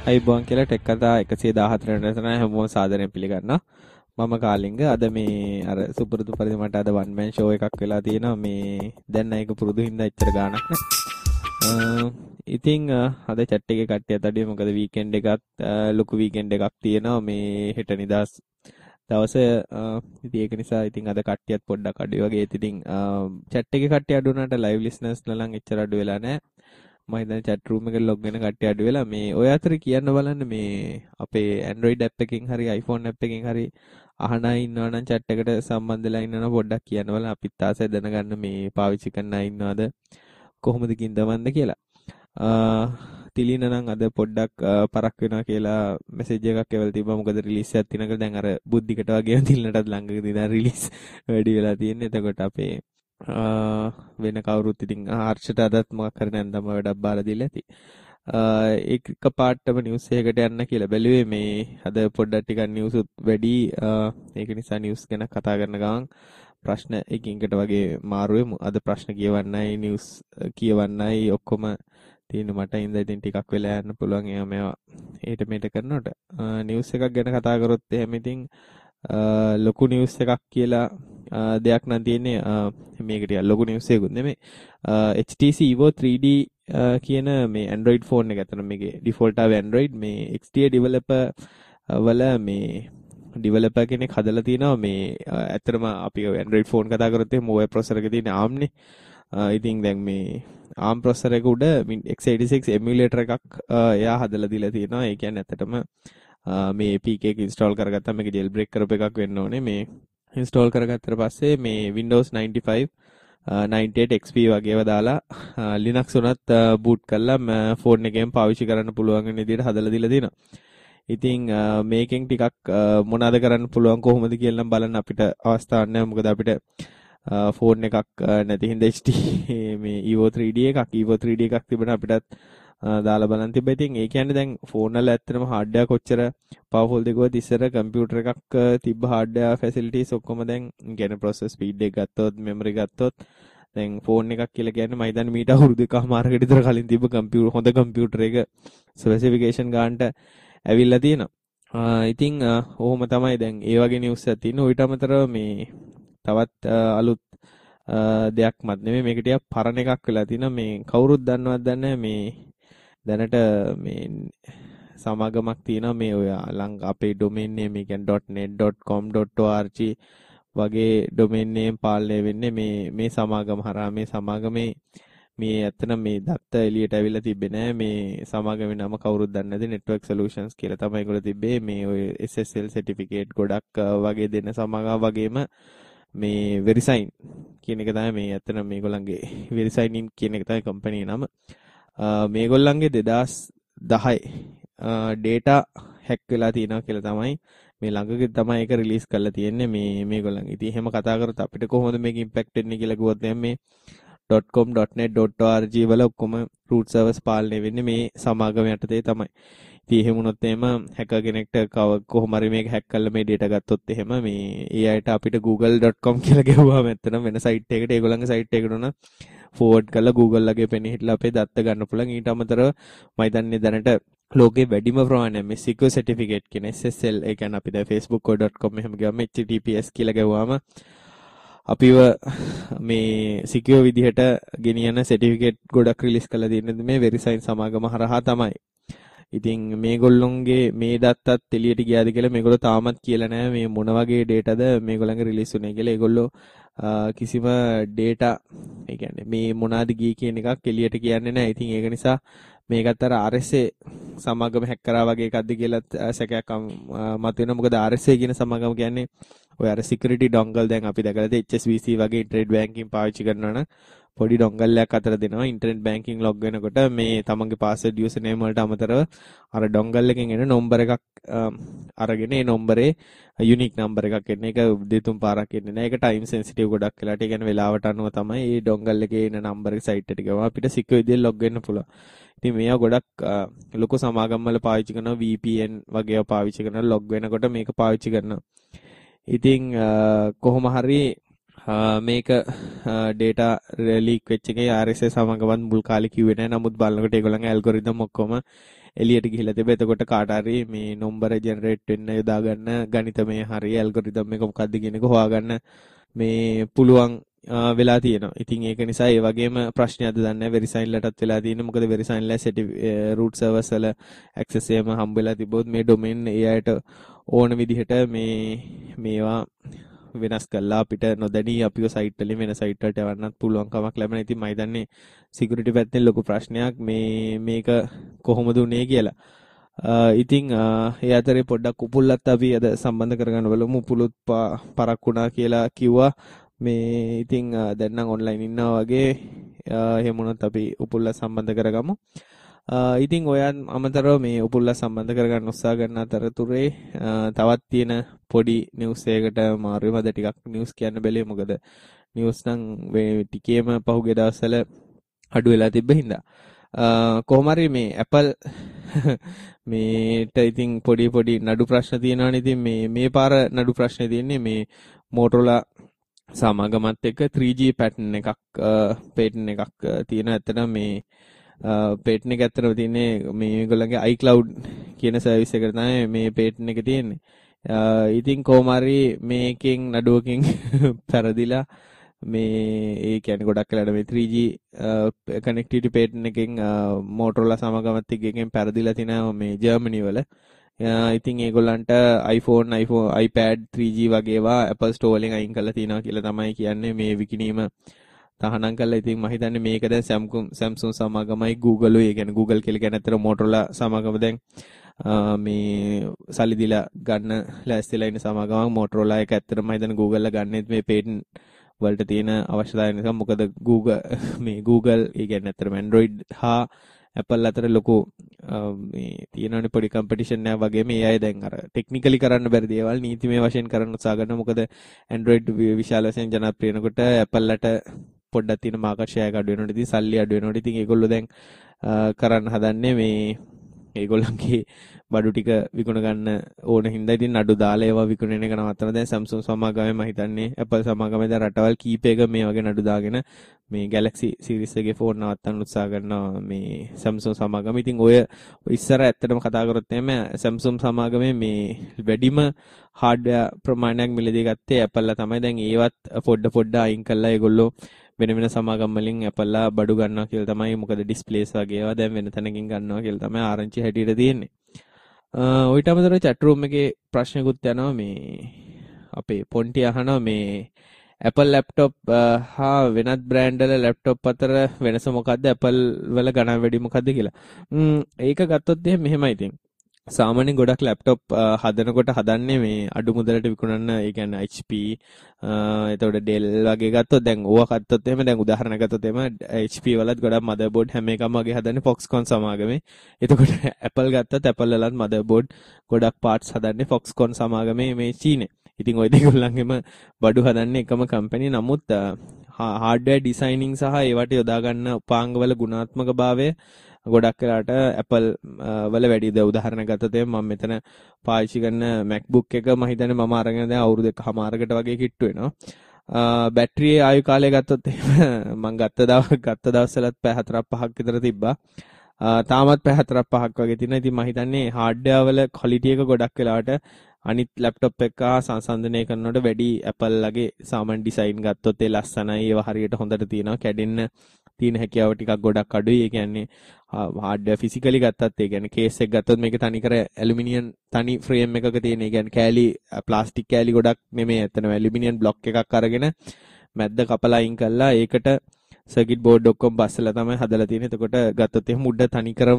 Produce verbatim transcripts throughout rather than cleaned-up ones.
අයිබෝන් කියලා ටෙක් කතා එකසිය දාහතර වෙනිදා හැමෝම සාදරයෙන් පිළිගන්නවා. මම කාලිංග. අද මේ අර සුපුරුදු පරිදි මට අද වන් මෑන් ෂෝ එකක් වෙලා තියෙනවා. මේ දැන් ඒක පුරුදු හින්දා එච්චර ගාණක් නෑ. ඉතින් අද chat එකේ කට්ටියත් අඩුයි. මොකද වීකෙන්ඩ් එකත් ලොකු වීකෙන්ඩ් එකක් තියෙනවා. මේ හෙට නිදාස් දවසේ ඉතින් ඒක නිසා ඉතින් අද කට්ටියත් පොඩ්ඩක් අඩුයි වගේ. ඉතින් chat එකේ කට්ටිය අඩු වුණාට live listeners නලන් එච්චර අඩු වෙලා නෑ. මම හිතන්නේ chat room එකට log වෙන කට්ටිය අඩු වෙලා මේ ඔය අතර කියන්න බලන්න මේ අපේ Android app එකකින් හරි iPhone app එකකින් හරි අහන අය ඉන්නවා නම් chat එකට සම්බන්ධ වෙලා ඉන්නවා නම් පොඩ්ඩක් කියන්න බලන්න අපිත් ආසයි දැනගන්න මේ පාවිච්චි කරන අය ඉන්නවද කොහොමද කින්දවන්ද කියලා. අ තිලින නම් අද පොඩ්ඩක් පරක් වෙනවා කියලා මෙසේජ් එකක් එවලා තිබ්බා. මොකද රිලීස් එකක් තියෙනකල් දැන් අර බුද්ධිකට වගේ තිලිනටත් ළඟදී දැන් රිලීස් වැඩි වෙලා තියෙන්නේ. එතකොට අපේ වෙන කවුරුත් ඉතින් හර්ෂට අදත් මොකක් හරි නැන්දම වැඩක් බාලා දීලා ඇති. ඒක පාටම නිවුස් එකකට යන්න කියලා බැලුවේ මේ අද පොඩ්ඩක් ටිකක් නිවුස් උත් වැඩි. ඒක නිසා නිවුස් ගැන කතා කරන ගමන් ප්‍රශ්න එකින්කට වගේ මාරුවේ. අද ප්‍රශ්න කියවන්නයි නිවුස් කියවන්නයි ඔක්කොම තියෙන මට ඉඳලා ඉතින් ටිකක් වෙලා යන්න පුළුවන්. ඒවා මේවා ඊට මෙට කරනකොට නිවුස් එකක් ගැන කතා කරොත් එහෙම ඉතින් ලොකු නිවුස් එකක් කියලා දෙයක් නම් තියෙන්නේ. මේක ටික ලොකු නිවුස් එකකුත් නෙමෙයි. H T C Evo three D කියන මේ Android phone එක අතන මේකේ default ආව Android මේ X D A developer වල මේ developer කෙනෙක් හදලා තිනවා. මේ ඇත්තටම අපි Android phone කතා කරොත් එහෙනම් ඔය processor එක තියෙන ARM නේ. ඉතින් දැන් මේ ARM processor එක උඩ x eighty-six emulator එකක් එයා හදලා දීලා තියෙනවා. ඒ කියන්නේ ඇත්තටම මේ P K එක install කරගත්තාම මේක jailbreak කරපු එකක් වෙන්න ඕනේ. මේ install කරගත්තට පස්සේ මේ Windows ninety-five ninety-eight X P වගේව දාලා Linux උනත් boot කරලා phone එකෙන් පාවිච්චි කරන්න පුළුවන් වෙන විදිහට හදලා දීලා තියෙනවා. ඉතින් මේකෙන් ටිකක් මොනවද කරන්න පුළුවන් කොහොමද කියලා නම් බලන්න අපිට අවස්ථාවක් නැහැ. මොකද අපිට phone එකක් නැති හින්දා H D මේ Evo three D එකක් Evo three D එකක් තිබුණා අපිටත් දාලා බලන් තිබ්බා. ඉතින් ඒ කියන්නේ දැන් ෆෝන් වල ඇත්තටම hardware කොච්චර powerful දෙකවද ඉස්සර කම්පියුටර් එකක් තිබ්බ hardware facilities ඔක්කොම දැන් කියන්නේ process speed එක ගත්තොත් memory ගත්තොත් දැන් ෆෝන් එකක් කියලා කියන්නේ මම හිතන්නේ මීට අවුරුදු එකමාරකට විතර කලින් තිබ්බ කම්පියුටර් හොඳ කම්පියුටර් එක ස්පෙસિෆිකේෂන් ගන්නට ඇවිල්ලා තියෙනවා. ඉතින් ඔහොම තමයි දැන් ඒ වගේ නිවුස් එකක් තියෙනවා. ඊට අමතරව මේ තවත් අලුත් දෙයක් මත් නෙමෙයි මේක ටිකක් පරණ එකක් වෙලා තිනවා. මේ කවුරුත් දන්නවද දන්නේ මේ දැනට මේ සමාගමක් තියෙනවා මේ ඔය ලංක අපේ domain name එක කියන්නේ .net .com .org වගේ domain name පාලනය වෙන්නේ මේ මේ සමාගම හරහා. මේ සමාගමේ මේ ඇත්තට මේ දත්ත එළියට ඇවිල්ලා තිබ්බේ නෑ. මේ සමාගමේ නම කවුරුත් දන්නේ නැති network solutions කියලා තමයි ඒගොල්ලෝ තිබ්බේ. මේ ඔය S S L certificate ගොඩක් වගේ දෙන සමාගම වගේම මේ verisign කියන එක තමයි මේ ඇත්තට මේගොල්ලන්ගේ verisign කියන එක තමයි company නම. මේගොල්ලන්ගේ දෙදාස් දහය data hack වෙලා තියෙනවා කියලා තමයි මේ ළඟදී තමයි ඒක රිලීස් කරලා තියෙන්නේ මේ මේගොල්ලන්. ඉතින් එහෙම කතා කරත් අපිට කොහොමද මේක ඉම්පැක්ට් වෙන්නේ කියලා කිව්වොත් මේ .com .net .org වල ඔක්කොම root servers පාලනය වෙන්නේ මේ සමාගම යටතේ තමයි. ඉතින් එහෙම වුණොත් එහෙම hacker කෙනෙක්ට කොහොම හරි මේක hack කරලා මේ data ගත්තොත් එහෙම මේ ඒ අයට අපිට google dot com කියලා ගෙවුවාම ඇත්තටම වෙන site එකකට ඒගොල්ලන්ගේ site එකට උන forward කරලා Google ලගේ පෙනී හිටලා අපේ දත්ත ගන්න පුළුවන්. ඊට අමතරව මම හිතන්නේ දැනට ලෝකේ වැඩිම ප්‍රමාණය මේ secure certificate කියන S S L ඒ කියන්නේ අපි දැන් facebook dot com එහෙම ගියාම H T T P S කියලා ගෙවුවාම අපිව මේ secure විදිහට ගෙනියන certificate ගොඩක් රිලීස් කරලා තියෙන්නේ මේ verisign සමාගම හරහා තමයි. ඉතින් මේගොල්ලොන්ගේ මේ දත්තත් එළියට ගියාද කියලා මේගොල්ලෝ තාමත් කියලා නැහැ. මේ මොන වගේ dataද මේගොල්ලන්ගේ රිලීස් උනේ කියලා. ඒගොල්ලෝ කිසිම data ඒ කියන්නේ මේ මොනවාද ගියේ කියන එකක් එළියට කියන්නේ නැහැ. ඉතින් ඒක නිසා මේකත් අර R S A සමාගම හැක් කරා වගේ එකක්ද කියලා සැකයක් මතුවෙනවා. මොකද R S A කියන සමාගම කියන්නේ ඔය අර security dongle දැන් අපි දැකලා තියෙ H S B C වගේ internet banking පාවිච්චි කරනවා නම් පොඩි dongle එකක් අතර දෙනවා. internet banking log වෙනකොට මේ තමන්ගේ password username වලට අමතරව අර dongle එකෙන් එන number එකක් අරගෙන ඒ numberේ unique number එකක් එන්නේ. ඒක දෙතුන් පාරක් එන්නේ නැහැ. ඒක time sensitive ගොඩක් වෙලාට. ඒ කියන්නේ වෙලාවට අනුව තමයි මේ dongle එකේ එන number එක site එකට ගියාම අපිට secure විදිහට log වෙන්න පුළුවන්. ඉතින් මේවා ගොඩක් ලොකු සමාගම් වල පාවිච්චි කරනවා. V P N වගේ පාවිච්චි කරනවා. log වෙනකොට මේක පාවිච්චි කරනවා. ඉතින් කොහොම හරි මේක data leak වෙච්ච එකේ R S A සමගවත් මුල් කාලේ කිව්වේ නැහැ. නමුත් බලනකොට ඒගොල්ලන්ගේ ඇල්ගොරිතම් ඔක්කොම එළියට ගිහිලා තිබේ. එතකොට කාට හරි මේ නම්බර ජෙනරේට් වෙන්න යොදා ගන්න ගණිතමය හරි ඇල්ගොරිතම් එක මොකක්ද කියන එක හොයාගන්න මේ පුළුවන් වෙලා තියෙනවා. ඉතින් ඒක නිසා ඒ වගේම ප්‍රශ්නයක්ද දන්නේ නැහැ. වෙරිසයින්ලටත් වෙලා තියෙන්නේ. මොකද වෙරිසයින්ලා සෙටි root servers වල access එකම හම්බෙලා තිබොත් මේ domain ඒ අයට ඕන විදිහට මේ මේවා වෙනස් කළා අපිට නොදැනී අපිව site වලින් වෙන site වලට යවන්නත් පුළුවන් කමක් ලැබෙන. ඉතින් මම හිතන්නේ security පැත්තෙන් ලොකු ප්‍රශ්නයක් මේ මේක කොහොමද උනේ කියලා. ඉතින් ඒ අතරේ පොඩ්ඩක් උපුල්ලත් අපි අද සම්බන්ධ කරගන්න බලමු. උපුලුත් පරක්කුණා කියලා කිව්වා. මේ ඉතින් දැන් නම් ඔන්ලයින් ඉන්නවා වගේ එහෙම වුණත් අපි උපුල්ල සම්බන්ධ කරගමු. ඉතින් ඔයන් අමතරව මේ උපුල්ල සම්බන්ධ කරගන්න උත්සාහ කරන අතරතුරේ තවත් තියෙන පොඩි නිවුස් එකකට මාරුවෙම අද ටිකක් නිවුස් කියන්න බැලුවේ. මොකද නිවුස් නම් මේ ටිකේම පහුගිය දවස්වල අඩු වෙලා තිබ්බ හින්දා. කොහොම හරි මේ Apple මේට ඉතින් පොඩි පොඩි නඩු ප්‍රශ්න තියෙනවානේ. ඉතින් මේ මේ පාර නඩු ප්‍රශ්නේ තියෙන්නේ මේ Motorola සමාගමත් එක්ක three G pattern එකක් patent එකක් තියෙන. ඇත්තටම මේ patent එක ඇත්තටම තියෙන්නේ මේ මේගොල්ලන්ගේ iCloud කියන සර්විස් එකට තමයි මේ patent එක තියෙන්නේ. ඉතින් කොහොම හරි මේකෙන් නඩුවකින් පෙරදිලා මේ ඒ කියන්නේ ගොඩක් වෙලාට මේ three G connectivity patent එකෙන් Motorola සමාගමත් එක්කෙන් පෙරදිලා තිනවා මේ ජර්මනි වල. ඉතින් ඒගොල්ලන්ට iPhone, iPhone, iPad three G වගේවා Apple Store වලින් අයින් කරලා තිනවා කියලා තමයි කියන්නේ මේ විකිණීම තහනම් කළා. ඉතින් මම හිතන්නේ මේක දැන් Samsung Samsung සමාගමයි Google ඔය කියන්නේ Google කියලා කියන අතර Motorola සමාගම දැන් මේ සල්ලි දීලා ගන්න ලෑස්තිලා ඉන්න සමාගමක් Motorola එක. ඇත්තටම මම හිතන්නේ Google ලා ගන්නෙත් මේ patent වලට තියෙන අවශ්‍යතාවය නිසා. මොකද Google මේ Google ඒ කියන්නේ අතරම Android හා Apple අතර ලොකු මේ තියෙනවනේ පොඩි කම්පිටිෂන් එකක් වගේ. මේ අය දැන් අර ටෙක්නිකලි කරන්න බැරි දේවල් නීතිමය වශයෙන් කරන්න උත්සාහ කරනවා. මොකද Android විශාල වශයෙන් ජනප්‍රිය වෙනකොට Apple ට පොඩ්ඩක් තියෙන මාකට් ෂෙයා එක අඩු වෙනකොට ඉතින් සල්ලි අඩු වෙනකොට ඉතින් ඒගොල්ලෝ දැන් කරන්න හදන්නේ මේ ඒගොල්ලන්ගේ බඩු ටික විකුණ ගන්න ඕන හින්දා ඉතින් නඩු දාලා ඒවා විකුණන එක නවත්තන. දැන් Samsung සමාගමේ මම හිතන්නේ Apple සමාගමේ දැන් රටවල් කීපයක මේ වගේ නඩු දාගෙන මේ Galaxy series එකේ ෆෝන් නවත්තන්න උත්සාහ කරනවා මේ Samsung සමාගම. ඉතින් ඔය ඉස්සර ඇත්තටම කතා කරොත් එහෙම Samsung සමාගමේ මේ වැඩිම hardware ප්‍රමාණයක් මිලදී ගත්තේ Apple ලා තමයි. දැන් ඒවත් පොඩ පොඩ අයින් කළා ඒගොල්ලෝ වෙන වෙන සමාගම් වලින් Apple ලා බඩු ගන්නවා කියලා තමයි. මොකද ඩිස්ප්ලේස් වගේ ඒවා දැන් වෙන තැනකින් ගන්නවා කියලා තමයි ආරංචි හැටියට තියෙන්නේ. ඔයිට අමතරව chat room එකේ ප්‍රශ්නකුත් යනවා. මේ අපේ පොන්ටි අහනවා මේ Apple laptop හා වෙනත් බ්‍රෑන්ඩ් වල laptop අතර වෙනස මොකද්ද? Apple වල ගණන් වැඩි මොකද්ද කියලා. ම්ම් ඒක ගත්තොත් එහෙම මෙහෙමයි. ඉතින් සාමාන්‍යයෙන් ගොඩක් laptop හදනකොට හදන්නේ මේ අඩු මුදලට විකුණන්න. ඒ කියන්නේ H P එතකොට Dell වගේ ගත්තොත් දැන් ඕවා ගත්තොත් එහෙම දැන් උදාහරණයක් ගත්තොත් එහෙම H P වලත් ගොඩක් motherboard හැම එකම වගේ හදන්නේ Foxconn සමාගමේ. එතකොට Apple ගත්තත් Apple වලත් motherboard ගොඩක් parts හදන්නේ Foxconn සමාගමේ මේ චීනේ. ඉතින් ওই දෙගොල්ලන්ගෙම බඩු හදන්නේ එකම කම්පැනි. නමුත් hardware designing සහ ඒවට යොදා ගන්න උපාංගවල ගුණාත්මක භාවය ගොඩක් වෙලාට Apple වල වැඩිද. උදාහරණයක් ගත්තොත් මම මෙතන පාවිච්චි කරන MacBook එක මම හිතන්නේ මම අරගෙන දැන් අවුරුදු එකමාරකට වගේ කිට්ටු වෙනවා. බැටරියේ ආයු කාලය ගත්තොත් මම ගත්ත දවස් ගත්ත දවස්වලත් පැය හතරක් පහක් විතර තිබ්බා. තාමත් පැය හතරක් පහක් වගේ තියෙනවා. ඉතින් මම හිතන්නේ hardware වල quality එක ගොඩක් වෙලාට අනිත් laptop එක සංසන්දනය කරනකොට වැඩි Apple ලගේ සාමාන්‍ය design ගත්තොත් ඒ ලස්සනයි. ඒවා හරියට හොඳට තියෙනවා. කැඩෙන්න තියෙන හැකියාව ටිකක් ගොඩක් අඩුයි. ඒ කියන්නේ hardware physically ගත්තත් ඒ කියන්නේ case එක ගත්තොත් මේක තනිකර aluminium තනි frame එකක තියෙන. ඒ කියන්නේ කෑලි plastic කෑලි ගොඩක් නෙමෙයි. එතන aluminium block එකක් අරගෙන මැද්ද කපලා අයින් කළා. ඒකට circuit board ඔක්කොම බස්සලා තමයි හදලා තියෙන්නේ. එතකොට ගත්තොත් එහෙම උඩ තනිකරම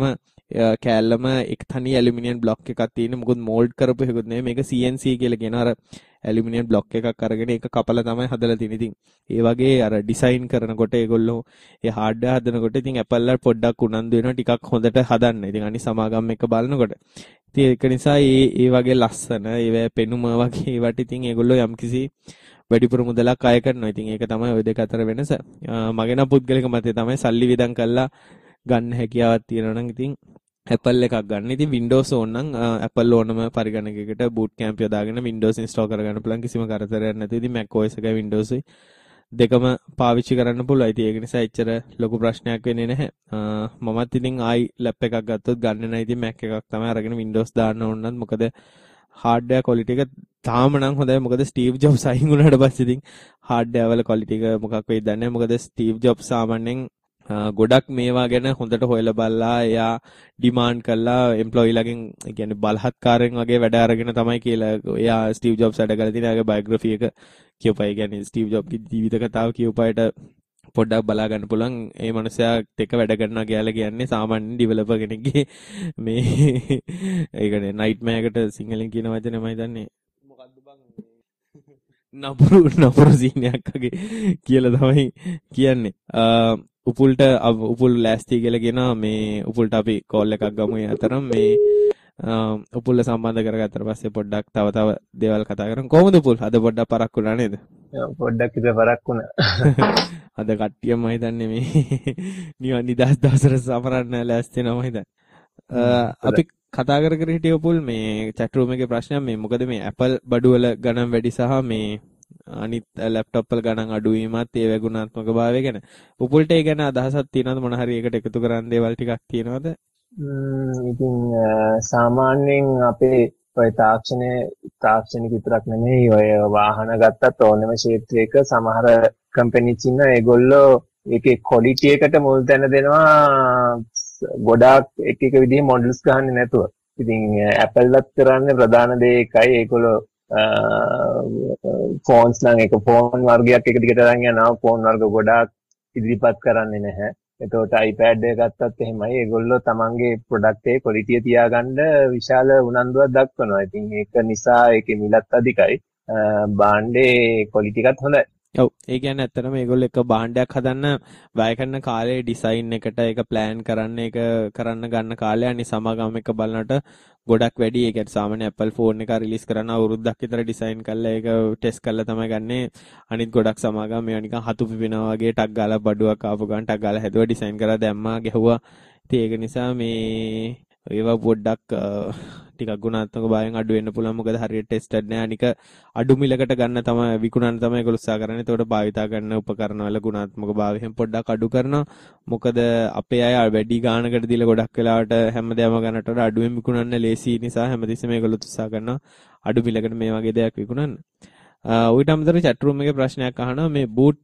කෑල්ලම එක තනි aluminium block එකක් තියෙන්නේ. මොකද mold කරපු එකකුත් නෙමෙයි. මේක C N C කියලා කියන අර aluminium block එකක් අරගෙන ඒක කපලා තමයි හදලා තියෙන්නේ. ඉතින් ඒ වගේ අර design කරනකොට ඒගොල්ලෝ ඒ hardware හදනකොට ඉතින් Apple ලා පොඩ්ඩක් උනන්දු වෙනවා ටිකක් හොඳට හදන්න. ඉතින් අනිත් සමාගම් එක බලනකොට. ඉතින් ඒක නිසා මේ මේ වගේ ලස්සන ඒවැ පෙනුම වගේ ඒවට ඉතින් ඒගොල්ලෝ යම්කිසි වැඩිපුර මුදලක් අය කරනවා. ඉතින් ඒක තමයි ওই දෙක අතර වෙනස. මගේ නම් පුද්ගලික මතය තමයි සල්ලි විදන් කරලා ගන්න හැකියාවක් තියෙනවා නම් ඉතින් Apple එකක් ගන්න. ඉතින් Windows ඕන නම් Apple ඕනම පරිගණකයකට boot camp යදාගෙන Windows install කරගන්න පුළුවන් කිසිම කරදරයක් නැතුව. ඉතින් Mac O S එකයි Windows දෙකම පාවිච්චි කරන්න පුළුවන්. ඉතින් ඒක නිසා එච්චර ලොකු ප්‍රශ්නයක් වෙන්නේ නැහැ. මමත් ඉතින් ආයි ලැප් එකක් ගත්තොත් ගන්න නැහැ. ඉතින් Mac එකක් තමයි අරගෙන Windows දාන්න ඕන නම් මොකද hardware quality එක තාම නම් හොඳයි. මොකද Steve Jobs අයින් වුණාට පස්සේ ඉතින් hardware වල quality එක මොකක් වෙයිද දන්නේ නැහැ. මොකද Steve Jobs සාමාන්‍යයෙන් ගොඩක් මේවා ගැන හොඳට හොයලා බලලා එයා ඩිමාන්ඩ් කළා එම්ප්ලොයිලාගෙන් කියන්නේ බලහත්කාරයෙන් වගේ වැඩ අරගෙන තමයි කියලා එයා ස්ටීව් ජොබ්ස් වැඩ කරලා තියෙන ආගේ බයෝග්‍රැෆි එක කියවපයි කියන්නේ ස්ටීව් ජොබ්ගේ ජීවිත කතාව කියවපයිට පොඩ්ඩක් බලා ගන්න පුළුවන් ඒ මනුස්සයාත් එක්ක වැඩ කරනවා කියලා කියන්නේ සාමාන්‍ය ඩෙවලොපර් කෙනෙක්ගේ මේ ඒ කියන්නේ නයිට්මෑර් එකට සිංහලෙන් කියන වචනේ මම හිතන්නේ මොකද්ද බං නපුරු නපුරු සීනයක් වගේ කියලා තමයි කියන්නේ උපුල්ට උපුල් ලෑස්ති කියලා කියනවා මේ උපුල්ට අපි කෝල් එකක් ගමු ඒ අතරම මේ උපුල්ල සම්බන්ධ කරගත්තට පස්සේ පොඩ්ඩක් තව තව දේවල් කතා කරමු කොහොමද උපුල් අද පොඩ්ඩක් පරක් වුණා නේද පොඩ්ඩක් ඉතින් පරක් වුණා අද කට්ටියම මම හිතන්නේ මේ නිකන් නිදහස් දවසට සමරන්න ලෑස්ති වෙනවා මම හිතන්නේ අපි කතා කර කර හිටිය උපුල් මේ chat room එකේ ප්‍රශ්නයක් මේ මොකද මේ Apple බඩු වල ගණන් වැඩි සහ මේ අනිත් ලැප්ටොප් වල ගණන් අඩු වීමත් ඒ වගුණාත්මක භාවය ගැන උපුල්ට ඒ ගැන අදහසක් තියෙනවද මොන හරි එකට එකතු කරන්න දේවල් ටිකක් තියෙනවද ඉතින් සාමාන්‍යයෙන් අපේ ඔය තාක්ෂණය තාක්ෂණික විතරක් නෙමෙයි ඔය වාහන ගත්තත් ඕනෑම ක්ෂේත්‍රයක සමහර කම්පැනිස් ඉන්න ඒගොල්ලෝ ඒකේ ක්වොලිටි එකට මුල් තැන දෙනවා ගොඩාක් එක එක විදිහේ මොඩල්ස් ගහන්නේ නැතුව. ඉතින් Apple ලත් කරන්නේ ප්‍රධාන දේ එකයි ඒගොල්ලෝ ෆෝන්ස් නම් එක ෆෝන් වර්ගයක් එක දිගට අරන් යනවා ෆෝන් වර්ග ගොඩාක් ඉදිරිපත් කරන්නේ නැහැ. එතකොට iPad එක ගත්තත් එහෙමයි ඒගොල්ලෝ තමන්ගේ ප්‍රොඩක්ට් එකේ ක්වොලිටිය තියාගන්න විශාල උනන්දුවක් දක්වනවා. ඉතින් ඒක නිසා ඒකේ මිලත් අධිකයි. භාණ්ඩේ ක්වොලිටි එකත් හොඳයි. ඔව් ඒ කියන්නේ ඇත්තටම මේගොල්ලෝ එක භාණ්ඩයක් හදන්න වැය කරන කාලේ ඩිසයින් එකට ඒක ප්ලෑන් කරන්න ඒක කරන්න ගන්න කාලය අනිත් සමාගම එක බලනට ගොඩක් වැඩි. ඒ කියන්නේ සාමාන්‍ය Apple ෆෝන් එක රිලීස් කරන අවුරුද්දක් විතර ඩිසයින් කරලා ඒක ටෙස්ට් කරලා තමයි ගන්නෙ. අනිත් ගොඩක් සමාගම් මේවා නිකන් හතු පිපෙනවා වගේ ටක් ගාලා බඩුවක් ආපු ගමන් ටක් ගාලා හැදුවා ඩිසයින් කරලා දැම්මා ගැහුවා. ඉතින් ඒක නිසා මේ ඒවා පොඩ්ඩක් ටිකක් ගුණාත්මක භාවයෙන් අඩු වෙන්න පුළුවන්. මොකද හරියට ටෙස්ටඩ් නෑ. අනික අඩු මිලකට ගන්න තමයි විකුණන්න තමයි ඒගොල්ලෝ උත්සාහ කරන්නේ. ඒතකොට භාවිතා කරන උපකරණ වල ගුණාත්මක භාවයෙන් පොඩ්ඩක් අඩු කරනවා. මොකද අපේ අය වැඩි ගාණකට දීලා ගොඩක් වෙලාවට හැමදේම ගන්නට වඩා අඩුවෙන් විකුණන්න ලේසි නිසා හැමතිස්සෙම ඒගොල්ලෝ උත්සාහ කරනවා අඩු මිලකට මේ වගේ දෙයක් විකුණන්න. ඌට අමතරව chat room එකේ ප්‍රශ්නයක් අහනවා මේ boot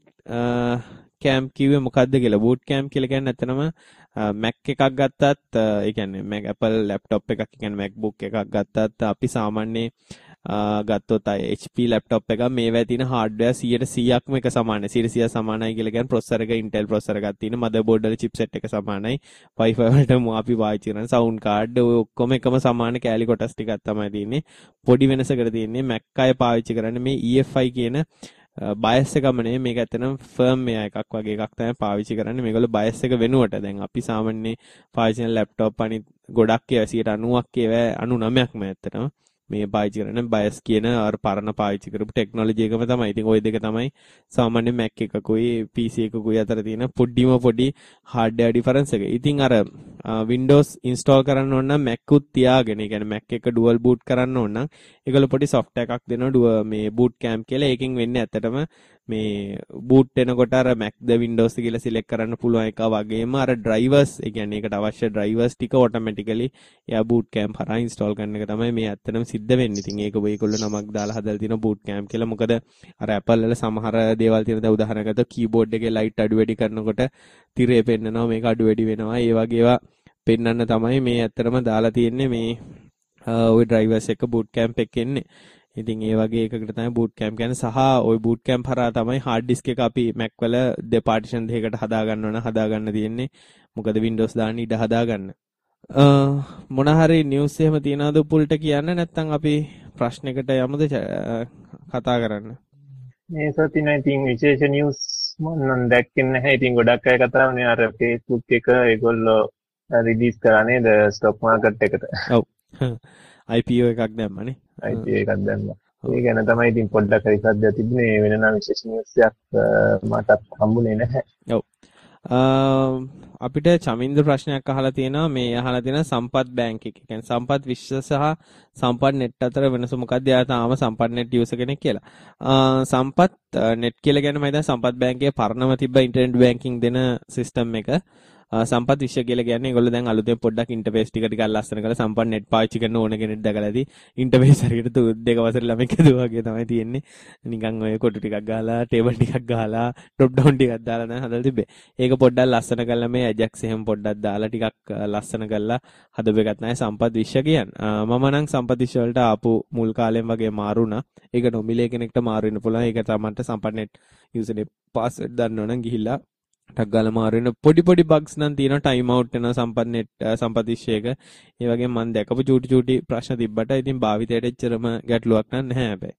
camp කිව්වේ මොකද්ද කියලා. boot camp කියලා කියන්නේ ඇත්තනම Mac එකක් ගත්තත් ඒ කියන්නේ Mac Apple laptop එකක් කියන්නේ MacBook එකක් ගත්තත් අපි සාමාන්‍යයෙන් ගත්තොත් H P laptop එක මේවා තියෙන hardware සියයට සීයක්ම එක සමානයි. සියයට සීයක් සමානයි කියලා කියන්නේ processor එක Intel processor එකක් තියෙන motherboard වල chipset එක සමානයි. Wi-Fi වලට අපි පාවිච්චි කරන sound card ඔය ඔක්කොම එකම සමාන කෑලි කොටස් ටිකක් තමයි තියෙන්නේ. පොඩි වෙනසකට තියෙන්නේ Mac අය පාවිච්චි කරන්නේ මේ E F I කියන බයස් එකම නෙමෙයි මේක ඇත්තටම ෆර්ම්වෙයා එකක් වගේ එකක් තමයි පාවිච්චි කරන්නේ. මේගොල්ලෝ බයස් එක වෙනුවට දැන් අපි සාමාන්‍යයෙන් පාවිච්චි කරන ලැප්ටොප් අනිත් ගොඩක් ඒවා සියයට අනූවක් ඒවා අනූනවයක්ම ඇත්තටම මේ පාවිච්චි කරන්නේ බයස් කියන අර පරණ පාවිච්චි කරපු ටෙක්නොලොජි එකම තමයි. ඉතින් ওই දෙක තමයි සාමාන්‍ය Mac එකකුයි P C එකකුයි අතර තියෙන පොඩිම පොඩි hardware difference එක. ඉතින් අර Windows install කරන්න ඕන නම් Mac උත් තියාගෙන, ඒ කියන්නේ Mac එක dual boot කරන්න ඕන නම් ඒගොල්ලෝ පොඩි software එකක් දෙනවා dual මේ boot camp කියලා. ඒකෙන් වෙන්නේ ඇත්තටම මේ boot වෙනකොට අර Mac ද Windows කියලා select කරන්න පුළුවන් එක වගේම අර drivers, ඒ කියන්නේ ඒකට අවශ්‍ය drivers ටික automatically එයා boot camp හරහා install කරන එක තමයි මේ ඇත්තටම සිද්ධ වෙන්නේ. ඉතින් ඒක ඔයගොල්ලෝ නමක් දාලා හදලා තියෙන boot camp කියලා. මොකද අර Apple වල සමහර දේවල් තියෙන දැන් උදාහරණයක් ගත්තොත් keyboard එකේ light අඩු වැඩි කරනකොට තිරේ පෙන්නනවා මේක අඩු වැඩි වෙනවා. ඒ වගේ ඒවා පෙන්වන්න තමයි මේ ඇත්තටම දාලා තියෙන්නේ මේ ওই drivers එක boot camp එකේ ඉන්නේ. ඉතින් ඒ වගේ එකකට තමයි boot camp කියන්නේ. සහ ওই boot camp හරහා තමයි hard disk එක අපි Mac වල දෙ partition දෙකකට හදා ගන්න ඕන හදා ගන්න තියෙන්නේ. මොකද Windows දාන්න ඉඩ හදා ගන්න. මොන හරි නිවුස් එහෙම තියනවද උපුල්ට කියන්න නැත්නම් අපි ප්‍රශ්නයකට යමුද කතා කරන්න? මේ සතින ඉතින් විශේෂ නිවුස් මම දැක්කේ නැහැ. ඉතින් ගොඩක් අය කතා කරන්නේ අර Facebook එක ඒගොල්ලෝ රිලීස් කරන්නේ ද ස්ටොක් මාකට් එකට. ඔව්. I P O එකක් දැම්මනේ. I P O එකක් දැම්මා. ඒ ගැන තමයි ඉතින් පොඩ්ඩක් හරි සද්දයක් තිබුණේ. වෙන නම් විශේෂ නිවුස් එකක් මටත් හම්බුනේ නැහැ. ඔව්. අපිට චමින්ද ප්‍රශ්නයක් අහලා තියෙනවා මේ අහලා තියෙන සම්පත් බැංක් එක. කියන්නේ සම්පත් විශ්ව සහ සම්පත් නෙට් අතර වෙනස මොකක්ද? එයා තාම සම්පත් නෙට් යූසර් කෙනෙක් කියලා. සම්පත් නෙට් කියලා කියන්නේ මම හිතන්නේ සම්පත් බැංකේ පරණම තිබ්බ ඉන්ටර්නෙට් බැංකින් දෙන සිස්ටම් එක. සම්පත් විශ්ව කියලා කියන්නේ ඒගොල්ලෝ දැන් අලුතෙන් පොඩ්ඩක් ඉන්ටර්ෆේස් ටික ටිකක් ලස්සන කරලා සම්පත් නෙට් පාවිච්චි කරන ඕන කෙනෙක් දැකලා ඇති. ඉන්ටර්ෆේස් හරියට දෙක වසර ළමෙක් හදුවා වගේ තමයි තියෙන්නේ. නිකන් ඔය කොටු ටිකක් ගහලා ටේබල් ටිකක් ගහලා ඩ්‍රොප් ඩවුන් ටිකක් දාලා දැන් හදලා තිබ්බේ. ඒක පොඩ්ඩක් ලස්සන කරලා මේ ඇජැක්ස් එහෙම පොඩ්ඩක් දාලා ටිකක් ලස්සන කරලා හදපු එකක් තමයි සම්පත් විශ්ව කියන්නේ. මම නම් සම්පත් විශ්ව වලට ආපු මුල් කාලෙම වගේ මාරුණා. ඒක නොමිලේ කෙනෙක්ට මාරු වෙන්න පුළුවන්. ඒක තමයි සම්පත් නෙට් යූසර් නේ පාස්වර්ඩ් දන්නවනම් ගිහිල්ලා ටක් ගාලා මාරු වෙන පොඩි පොඩි බග්ස් නම් තියෙනවා ටයිම් අවුට් වෙනවා සම්පත් නෙට් සම්පත් විශ්වයක. ඒ වගේම මම දැකපු චූටි චූටි ප්‍රශ්න තිබ්බට ඉතින් භාවිතයට එච්චරම ගැටලුවක් නැහැ හැබැයි.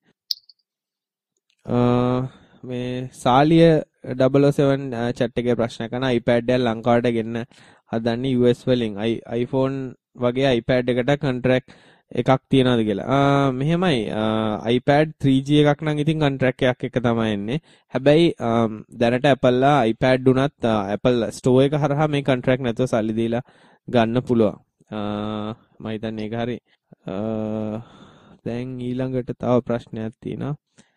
මේ Saliya double oh seven chat එකේ ප්‍රශ්න කරන iPad එක ලංකාවට ගෙන්න හදන්නේ U S වලින් iPhone වගේ iPad එකට contract එකක් තියනවාද කියලා. මෙහෙමයි iPad three G එකක් නම් ඉතින් contract එකක් එක තමයි එන්නේ. හැබැයි දැනට Apple ලා iPad උනත් Apple Store එක හරහා මේ contract නැතුව සල්ලි දීලා ගන්න පුළුවන්. මම හිතන්නේ ඒක හරි. දැන් ඊළඟට තව ප්‍රශ්නයක් තියෙනවා.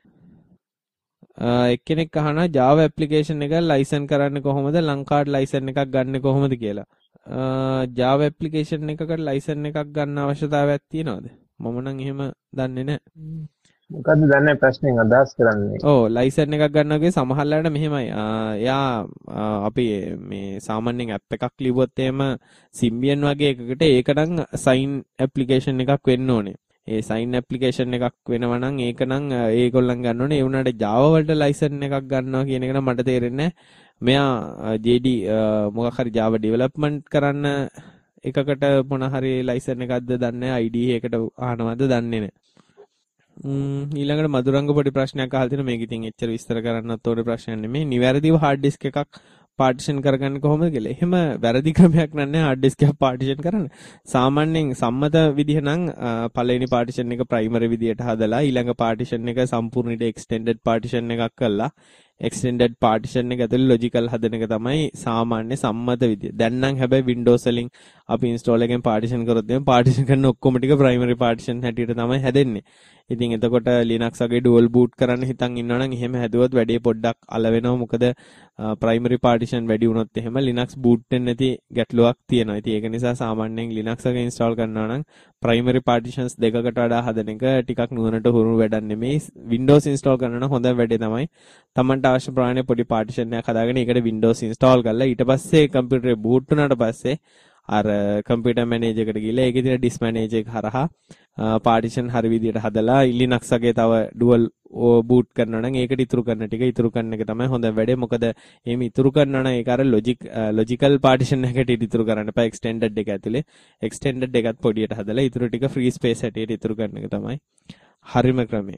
එක්කෙනෙක් අහනවා Java application එක license කරන්නේ කොහොමද? ලංකාවට license එකක් ගන්න කොහොමද කියලා. Java application එකකට license එකක් ගන්න අවශ්‍යතාවයක් තියෙනවද? මම නම් එහෙම දන්නේ නැහැ. මොකද්ද දන්නේ ප්‍රශ්නෙන් අදහස් කරන්නේ? ඔව් license එකක් ගන්නවාගේ සමහරලාට මෙහෙමයි. එයා අපි මේ සාමාන්‍යයෙන් app එකක් ලිව්වොත් එහෙම Symbian වගේ එකකට ඒක නම් sign application එකක් වෙන්න ඕනේ. ඒ sign application එකක් වෙනවා නම් ඒක නම් ඒගොල්ලන් ගන්න ඕනේ. ඒ වුණාට Java වලට license එකක් ගන්නවා කියන එක නම් මට තේරෙන්නේ නැහැ. මෙයා J D මොකක් හරි Java development කරන්න එකකට මොන හරි license එකක්ද දන්නේ නැහැ. I D එකට අහනවද දන්නේ නැහැ. ඊළඟට මధుරංග පොඩි ප්‍රශ්නයක් අහලා තිනවා. මේක ඉතින් එච්චර විස්තර කරන්නත් ඕනේ ප්‍රශ්නයක් නෙමෙයි. නිවැරදිව hard disk එකක් පාර්ටිෂන් කරගන්න කොහොමද කියලා. එහෙම වැරදි ක්‍රමයක් නැහැ hard disk එක පාර්ටිෂන් කරන්න. සාමාන්‍යයෙන් සම්මත විදිහ නම් පළවෙනි පාර්ටිෂන් එක ප්‍රයිමරි විදියට හදලා ඊළඟ පාර්ටිෂන් එක සම්පූර්ණට එක්ස්ටෙන්ඩඩ් පාර්ටිෂන් එකක් කළා. එක්ස්ටෙන්ඩඩ් පාර්ටිෂන් එක ඇතුළේ ලොජිකල් හදන එක තමයි සාමාන්‍ය සම්මත විදිය. දැන් නම් හැබැයි Windows වලින් අපි ඉන්ස්ටෝල් එකෙන් පාර්ටිෂන් කරොත් එම් පාර්ටිෂන් කරන ඔක්කොම ටික ප්‍රයිමරි පාර්ටිෂන් හැටියට තමයි හැදෙන්නේ. ඉතින් එතකොට Linux වගේ dual boot කරන්න හිතන් ඉන්නවනම් එහෙම හැදුවොත් වැඩේ පොඩ්ඩක් අල වෙනවා. මොකද ප්‍රයිමරි පාර්ටිෂන් වැඩි වුණොත් එහෙම Linux boot වෙන්නේ නැති ගැටලුවක් තියෙනවා. ඉතින් ඒක නිසා සාමාන්‍යයෙන් Linux එක ඉන්ස්ටෝල් කරනවා නම් ප්‍රයිමරි පාර්ටිෂන්ස් දෙකකට වඩා හදන එක ටිකක් නුවණට හුරු වැඩක් නෙමෙයි. Windows ඉන්ස්ටෝල් කරනවා නම් හොඳ වැඩේ තමයි. Tamanට අවශ්‍ය ප්‍රමාණය පොඩි පාර්ටිෂන් එකක් හදාගෙන ඒකට Windows ඉන්ස්ටෝල් කරලා ඊට පස්සේ කම්පියුටරේ boot වුණාට පස්සේ අර කම්පියුටර් මැනේජර් එකට ගිහලා ඒකේ තියෙන disk manager එක හරහා පාර්ටිෂන් හරි විදියට හදලා Linux වගේ තව dual boot කරනවා නම් ඒකට ඉතුරු කරන ටික ඉතුරු කරන එක තමයි හොඳ වැඩේ. මොකද එහෙම ඉතුරු කරනවා නම් ඒක අර logic logical partition එකට ඉතුරු කරන්න එපා. extended එක ඇතුලේ extended එකත් පොඩියට හදලා ඉතුරු ටික free space හැටියට ඉතුරු කරන එක තමයි හරිම ක්‍රමය.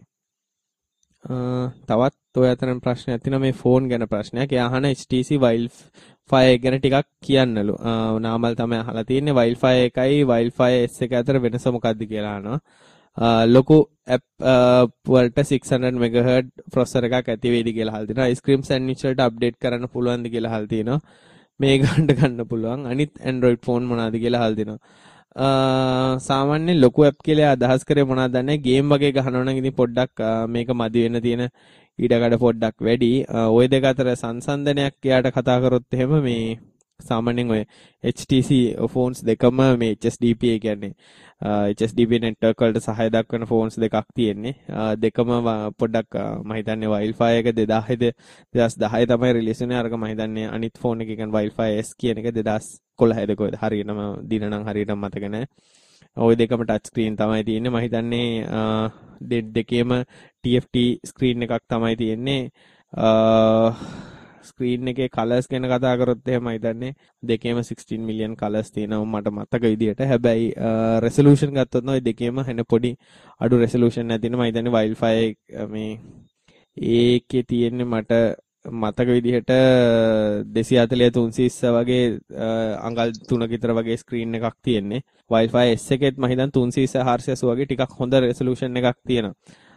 තවත් ඔය අතරින් ප්‍රශ්නයක් තියෙනවා මේ ෆෝන් ගැන ප්‍රශ්නයක්. එයා අහන H T C Wildfire එක ගැන ටිකක් කියන්නලු. නාමල් තමයි අහලා තියෙන්නේ. Wildfire එකයි Wildfire S එක අතර වෙනස මොකක්ද කියලා අහනවා. ලොකු ඇප් වලට six hundred megahertz processor එකක් ඇති වෙයිද කියලා අහලා තිනවා. ice cream sandwich වලට අප්ඩේට් කරන්න පුළුවන්ද කියලා අහලා තිනවා. මේ ගන්න ගන්න පුළුවන්. අනිත් Android phone මොනවාද කියලා අහලා තිනවා. සාමාන්‍ය ලොකු ඇප් කියලා අදහස් කරේ මොනවද දන්නේ ගේම් වගේ ගහනවා නම් ඉතින් පොඩ්ඩක් මේක මදි වෙන්න තියෙන ඊටකට පොඩ්ඩක් වැඩි. ওই දෙක අතර සංසන්දනයක් එයාට කතා කරොත් එහෙම මේ සාමාන්‍යයෙන් ඔය H T C phones දෙකම මේ H S D P ඒ කියන්නේ H S D P network වලට සහාය දක්වන phones දෙකක් තියෙන්නේ. දෙකම පොඩ්ඩක් මම හිතන්නේ Wildfire එක දෙදාස් දහය තමයි රිලීස් වෙන්නේ. අරක මම හිතන්නේ අනිත් phone එක කියන්නේ Wildfire S කියන එක දෙදාස් කොළහද කොහෙද හරියටම දින නම් හරියටම මතක නැහැ. ওই දෙකම ටච් ස්ක්‍රීන් තමයි තියෙන්නේ. මම හිතන්නේ දෙකේම T F T ස්ක්‍රීන් එකක් තමයි තියෙන්නේ. ස්ක්‍රීන් එකේ කලර්ස් ගැන කතා කරොත් එහෙම හිතන්නේ දෙකේම sixteen million කලර්ස් තියෙනවා මට මතක විදියට. හැබැයි රෙසලූෂන් ගත්තොත් නෝ දෙකේම හැන පොඩි අඩු රෙසලූෂන් නැතින මම හිතන්නේ Wildfire මේ ඒකේ තියෙන්නේ මට මතක විදිහට දෙසිය හතළිහ තුන්සිය විස්ස වගේ අඟල් තුනක විතර වගේ ස්ක්‍රීන් එකක් තියෙන්නේ. Wildfire S එකෙත් මම හිතන්නේ තුන්සිය විස්ස හාරසිය අසූ වගේ ටිකක් හොඳ රෙසලූෂන් එකක් තියෙනවා.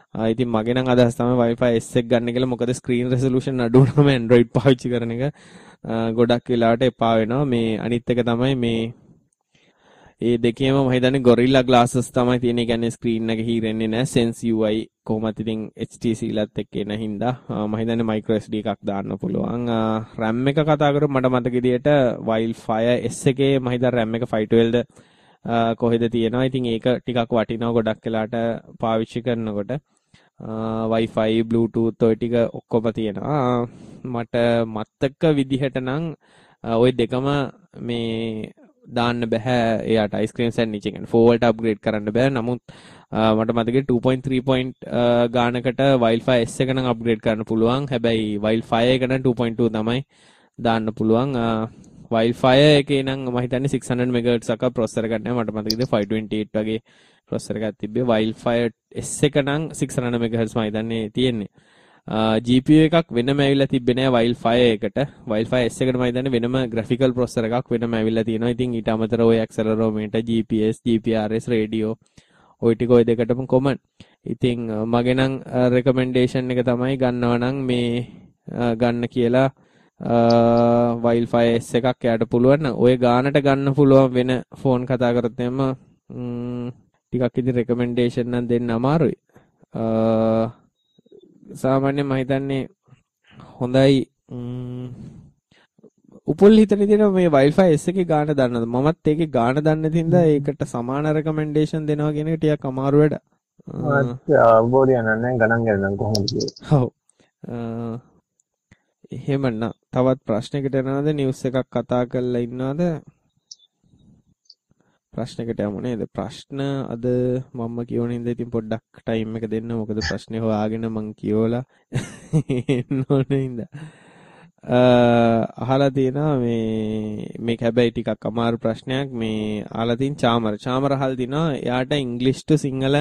ඉතින් මගේ නම් අදහස් තමයි Wi-Fi S එක ගන්න කියලා. මොකද ස්ක්‍රීන් රෙසලූෂන් අඩු වුණාම Android පාවිච්චි කරන එක ගොඩක් වෙලාවට එපා වෙනවා. මේ අනිත් එක තමයි මේ ඒ දෙකේම මම හිතන්නේ Gorilla Glasses තමයි තියෙන්නේ. කියන්නේ ස්ක්‍රීන් එක හීරෙන්නේ නැහැ. Sense U I කොහොමද ඉතින් H T C ලත් එක්ක එන හින්දා මම හිතන්නේ micro S D එකක් දාන්න පුළුවන්. RAM එක කතා කරොත් මට මතක විදියට Wildfire S එකේ මම හිතන්නේ RAM එක five twelve ද කොහෙද තියෙනවා. ඉතින් ඒක ටිකක් වටිනවා ගොඩක් වෙලාට පාවිච්චි කරනකොට. Wi-Fi Bluetooth ඔය ටික ඔක්කොම තියෙනවා. මට මතක විදිහට නම් ওই දෙකම මේ දාන්න බෑ එයාට ice-cream sandwich එක. four volt upgrade කරන්න බෑ. නමුත් මට මතකයි two point three point ගානකට Wildfire S එක නම් upgrade කරන්න පුළුවන්. හැබැයි Wildfire එක නම් two point two තමයි දාන්න පුළුවන්. Wildfire එකේ නම් මම හිතන්නේ six hundred megahertz එක processor එකක් නැහැ. මට මතකයි five twenty-eight වගේ processor එකක් තිබ්බේ. Wildfire S එක නම් six hundred megahertz මම හිතන්නේ තියෙන්නේ. G P U එකක් වෙනම ඇවිල්ලා තිබ්බේ නෑ Wildfire එකට. Wildfire S එකට මම හිතන්නේ වෙනම graphical processor එකක් වෙනම ඇවිල්ලා තියෙනවා. ඉතින් ඊට අමතරව ඔය accelerometer, G P S, G P R S, radio ඔය ටික ඔය දෙකටම common. ඉතින් මගේ නම් recommendation එක තමයි ගන්නවා නම් මේ ගන්න කියලා Wildfire S එකක් යාට පුළුවන් නම් ඔය ගානට ගන්න පුළුවන් වෙන ෆෝන් කතා කරත් එම ටිකක් ඉතින් recommendation නම් දෙන්න අමාරුයි. සාමාන්‍යයෙන් මම හිතන්නේ හොඳයි උපුල් හිතන විදිහට මේ Wildfire S එකේ ගාන දන්නද? මමත් ඒකේ ගාන දන්නේ තින්දා ඒකට සමාන recommendation දෙනවා කියන එක ටිකක් අමාරු වැඩ. අවබෝධය නැහැ ගණන් ගන්න කොහොමද කියලා. ඔව්. එහෙමනම් තවත් ප්‍රශ්නයකට යනවාද? නිවුස් එකක් කතා කරලා ඉන්නවද? ප්‍රශ්නයකට යමු නේද? ප්‍රශ්න අද මම කියවන ඉඳලා ඉතින් පොඩ්ඩක් ටයිම් එක දෙන්න. මොකද ප්‍රශ්නේ හොයාගෙන මං කියවලා එන්න ඕනේ ඉඳලා. අහලා තියෙනවා මේ මේක හැබැයි ටිකක් අමාරු ප්‍රශ්නයක්. මේ අහලා තියෙන චාමර. චාමර අහලා තිනවා එයාට ඉංග්‍රීසි ටු Sinhala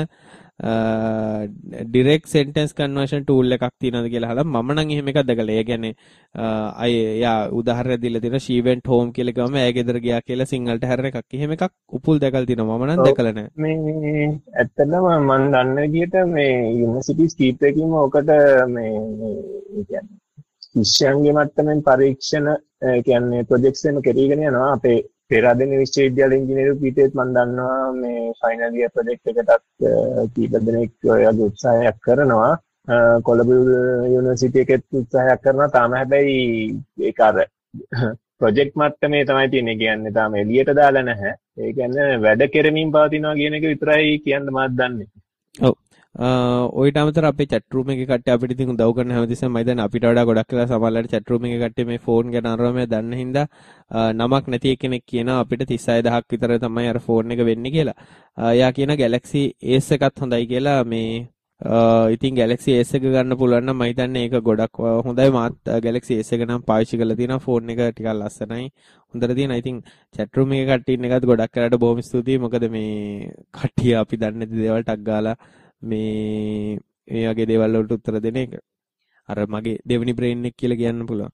direct sentence conversion tool එකක් තියෙනවද කියලා අහලා මම නම් එහෙම එකක් දැකලා. ඒ කියන්නේ අය යා උදාහරණයක් දීලා තියෙනවා she went home කියලා කිව්වම එයා ගෙදර ගියා කියලා සිංහලට හැරෙන එකක්. එහෙම එකක් උපුල් දැකලා තියෙනවා. මම නම් දැකලා නැහැ. මේ ඇත්තටම මම දන්න විදිහට මේ යුනිවර්සිටි ස්කීප් එකකින්ම ඔකට මේ මේ කියන්නේ ශිෂ්‍යයන්ගේ මට්ටමින් පරීක්ෂණ කියන්නේ ප්‍රොජෙක්ට්ස් එම කෙරීගෙන යනවා. අපේ පෙරාදෙණි විශ්වවිද්‍යාල ඉංජිනේරු පීඨයේත් මම දන්නවා මේ ෆයිනල් ඉයර් ප්‍රොජෙක්ට් එකටත් කීප දෙනෙක් ඔයගේ උත්සාහයක් කරනවා. කොළඹ යුනිවර්සිටි එකෙත් උත්සාහයක් කරනවා. තාම හැබැයි ඒක අර ප්‍රොජෙක්ට් මට්ටමේ තමයි තියෙන්නේ. කියන්නේ තාම එළියට දාලා නැහැ. ඒ කියන්නේ වැඩ කෙරෙමින් පවතිනවා කියන එක විතරයි කියන්න මාත් දන්නේ. ඔව්. ඔයිට අමතර අපේ chat room එකේ කට්ටිය අපිට ඉතින් උදව් කරන හැමතිස්සෙම මම දැන් අපිට වඩා ගොඩක් වෙලා සමහරවිට chat room එකේ කට්ටිය මේ ෆෝන් ගැන අරවම දන්න හින්දා නමක් නැති කෙනෙක් කියනවා අපිට තිස් හය දහසක් විතර තමයි අර ෆෝන් එක වෙන්නේ කියලා. එයා කියන Galaxy S එකත් හොඳයි කියලා. මේ ඉතින් Galaxy S එක ගන්න පුළුවන් නම් මම හිතන්නේ ඒක ගොඩක් හොඳයි. මාත් Galaxy S එක නම් පාවිච්චි කරලා තියෙනවා. ෆෝන් එක ටිකක් ලස්සනයි. හොඳට තියෙනවා. ඉතින් chat room එකේ කට්ටිය ඉන්න එකත් ගොඩක් කරලා බොහොම ස්තුතියි. මොකද මේ කට්ටිය අපි දන්නේ නැති දේවල් ටක් ගාලා මේ මේ වගේ දේවල් වලට උත්තර දෙන එක අර මගේ දෙවෙනි බ්‍රේන් එක කියලා කියන්න පුළුවන්.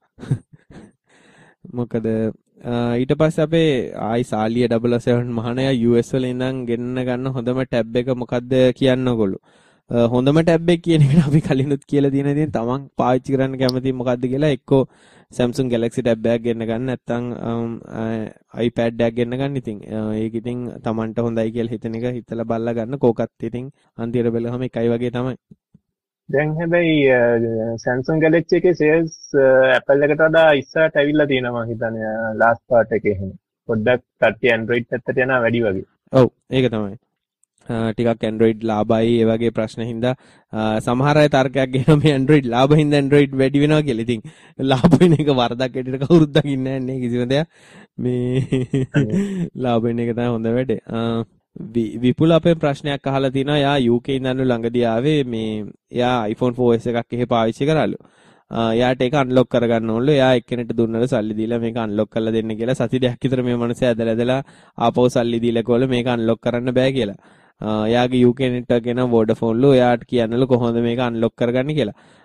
මොකද ඊට පස්සේ අපේ ආයි Saliya double oh seven මහණයා U S වල ඉඳන් ගෙන්න ගන්න හොඳම ටැබ් එක මොකද්ද කියන්නකොළු. හොඳම ටැබ් එක කියන එක අපි කලිනුත් කියලා තියෙන ඉතින් තමන් පාවිච්චි කරන්න කැමති මොකද්ද කියලා එක්කෝ Samsung Galaxy tab එකක් ගෙන්න ගන්න නැත්නම් iPad එකක් ගෙන්න ගන්න. ඉතින් ඒක ඉතින් තමන්ට හොඳයි කියලා හිතන එක හිතලා බලලා ගන්න. කෝකත් ඉතින් අන්තිමට බලගම එකයි වගේ තමයි. දැන් හැබැයි Samsung Galaxy එකේ sales Apple එකට වඩා ඉස්සරහට ඇවිල්ලා තියෙනවා මම හිතන්නේ last part එකේ එහෙම. පොඩ්ඩක් කට්ටිය Android පැත්තට යනවා වැඩි වගේ. ඔව් ඒක තමයි. ටිකක් Android ලාභයි ඒ වගේ ප්‍රශ්න හින්දා සමහර අය තර්කයක් ගෙනවා මේ Android ලාභ හින්දා Android වැඩි වෙනවා කියලා. ඉතින් ලාභ වෙන එක වරදක් ඇටියට කවුරුත් දකින්නේ නැහැ නේ කිසිම දෙයක්. මේ ලාභ වෙන එක තමයි හොඳ වැඩේ. විපුල අපේ ප්‍රශ්නයක් අහලා තිනවා. යා U K ඉඳන් ළඟදී ආවේ මේ යා iPhone four S එකක් එහෙ පාවිච්චි කරාලු. යාට ඒක අන්ලොක් කරගන්න ඕනලු. යා එක්කෙනෙක්ට දුන්නලු සල්ලි දීලා මේක අන්ලොක් කරලා දෙන්න කියලා. සති දෙකක් විතර මේ මනුස්සයා ඇදලා ඇදලා ආපහු සල්ලි දීලා කොල්ල මේක අන්ලොක් කරන්න බෑ කියලා. යාගේ U K network එක නම් Vodafone ලු. යාට කියන්නලු කොහොමද මේක අන්ලොක් කරගන්නේ කියලා.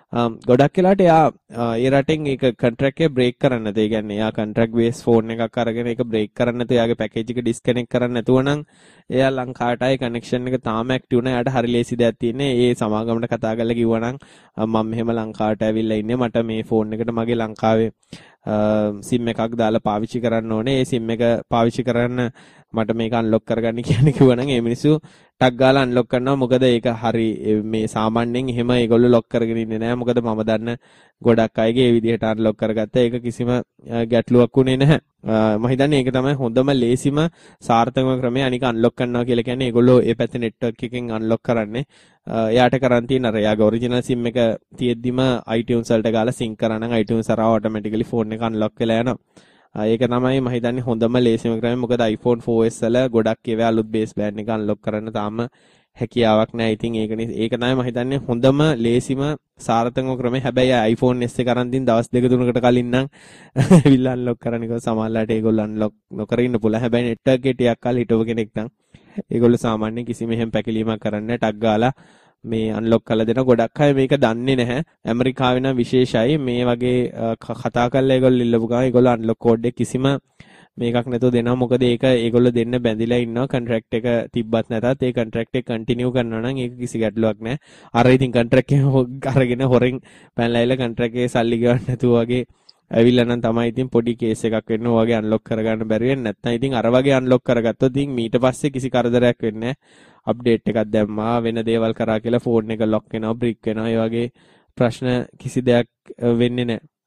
ගොඩක් වෙලාට එයා ඒ රටෙන් ඒක කොන්ට්‍රැක්ට් එක බ්‍රේක් කරන්න නැත. ඒ කියන්නේ එයා කොන්ට්‍රැක්ට් බේස් ෆෝන් එකක් අරගෙන ඒක බ්‍රේක් කරන්න නැතුව එයාගේ පැකේජ් එක ඩිස්කනෙක්ට් කරන්න නැතුව නම් එයා ලංකාවට ආයේ කනෙක්ෂන් එක තාම ඇක්ටිව් නැහැ. එයාට හරි ලේසි දෙයක් තියෙන්නේ. ඒ සමාගමට කතා කරලා කිව්වනම් මම මෙහෙම ලංකාවට ඇවිල්ලා ඉන්නේ. මට මේ ෆෝන් එකට මගේ ලංකාවේ සිම් එකක් දාලා පාවිච්චි කරන්න ඕනේ. ඒ සිම් එක පාවිච්චි කරන්න මට මේක අන්ලොක් කරගන්න කියන්නේ කිව්වනම් ඒ මිනිස්සු ටක් ගාලා අන්ලොක් කරනවා. මොකද ඒක හරි මේ සාමාන්‍යයෙන් එහෙම ඒගොල්ලෝ ලොක් කරගෙන ඉන්නේ නැහැ. මොකද මම දන්න ගොඩක් අයගේ ඒ විදිහට අන්ලොක් කරගත්තා. ඒක කිසිම ගැටලුවක් උනේ නැහැ. මම හිතන්නේ ඒක තමයි හොඳම ලේසිම සාර්ථකම ක්‍රමය. අනික අන්ලොක් කරනවා කියලා කියන්නේ ඒගොල්ලෝ ඒ පැත්තේ නෙට්වර්ක් එකෙන් අන්ලොක් කරන්නේ. එයාට කරන් තියෙන අර එයාගේ ඔරිජිනල් සිම් එක තියෙද්දිම iTunes වලට ගාලා සින්ක් කරා නම් iTunes හරහා ඔටෝමැටිකලි ෆෝන් එක අන්ලොක් වෙලා යනවා. ඒක තමයි මම හිතන්නේ හොඳම ලේසිම ක්‍රමය. මොකද iPhone four S වල ගොඩක් ඒවා අලුත් බේස් බෑන්ඩ් එක අන්ලොක් කරන්න තාම හැකියාවක් නැහැ. ඉතින් ඒක ඒක තමයි මම හිතන්නේ හොඳම ලේසිම සාර්ථකම ක්‍රමය. හැබැයි iPhone S එක අරන් දින් දවස් දෙක තුනකට කලින් නම් විල් අන්ලොක් කරන්න කිව්ව සමහරලාට ඒගොල්ලෝ අන්ලොක් නොකර ඉන්න පුළුවන්. හැබැයි නෙට්වර්ක් එකේ ටිකක් කල් හිටව කෙනෙක් නම් ඒගොල්ලෝ සාමාන්‍යයෙන් කිසිම එහෙම පැකිලීමක් කරන්නේ නැහැ. ටක් ගාලා මේ අන්ලොක් කරලා දෙන ගොඩක් අය මේක දන්නේ නැහැ. ඇමරිකාවේ නම් විශේෂයි මේ වගේ කතා කරලා ඒගොල්ලෝ ඉල්ලපු ගමන් ඒගොල්ලෝ අන්ලොක් කෝඩ් එක කිසිම මේකක් නැතුව දෙනවා. මොකද ඒක ඒගොල්ලෝ දෙන්න බැඳිලා ඉන්නවා. කොන්ට්‍රැක්ට් එක තිබ්බත් නැතත් ඒ කොන්ට්‍රැක්ට් එක කන්ටිනියු කරනවා නම් ඒක කිසි ගැටලුවක් නැහැ. අර ඉතින් කොන්ට්‍රැක්ට් එක අරගෙන හොරෙන් පැනලා ඉල කොන්ට්‍රැක්ට් එකේ සල්ලි ගෙවන්න නැතුව වගේ ඇවිල්ලා නම් තමයි ඉතින් පොඩි කේස් එකක් වෙන්න ඔයගේ අන්ලොක් කරගන්න බැරි වෙන්නේ. නැත්නම් ඉතින් අර වගේ අන්ලොක් කරගත්තොත් ඉතින් ඊට පස්සේ කිසි කරදරයක් වෙන්නේ නැහැ. අප්ඩේට් එකක් දැම්මා වෙන දේවල් කරා කියලා ෆෝන් එක ලොක් වෙනවා, බ්‍රික් වෙනවා. ඒ වගේ ප්‍රශ්න කිසි දෙයක් වෙන්නේ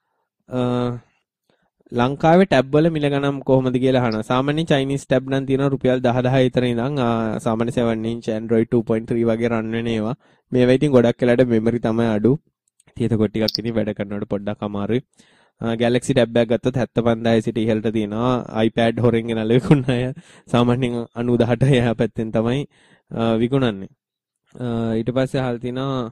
නැහැ. ලංකාවේ ටැබ් වල මිල ගණන් කොහොමද කියලා අහනවා. සාමාන්‍යයෙන් චයිනීස් ටැබ් නම් තියෙනවා රුපියල් දහ දහ විතර ඉඳන් සාමාන්‍ය seven inch Android two point three වගේ රන් වෙන ඒවා. මේවා ඉතින් ගොඩක් වෙලාට මෙමරි තමයි අඩු. තියෙතකොට ටිකක් ඉතින් වැඩ කරනකොට පොඩ්ඩක් අමාරුයි. Galaxy tab එකක් ගත්තොත් seventy-five thousand සිට ඉහළට තියෙනවා. iPad හොරෙන් ගෙනල්ලා විකුණන අය සාමාන්‍යයෙන් ninety-eight එහා පැත්තෙන් තමයි විකුණන්නේ. ඊට පස්සේ අහලා තිනවා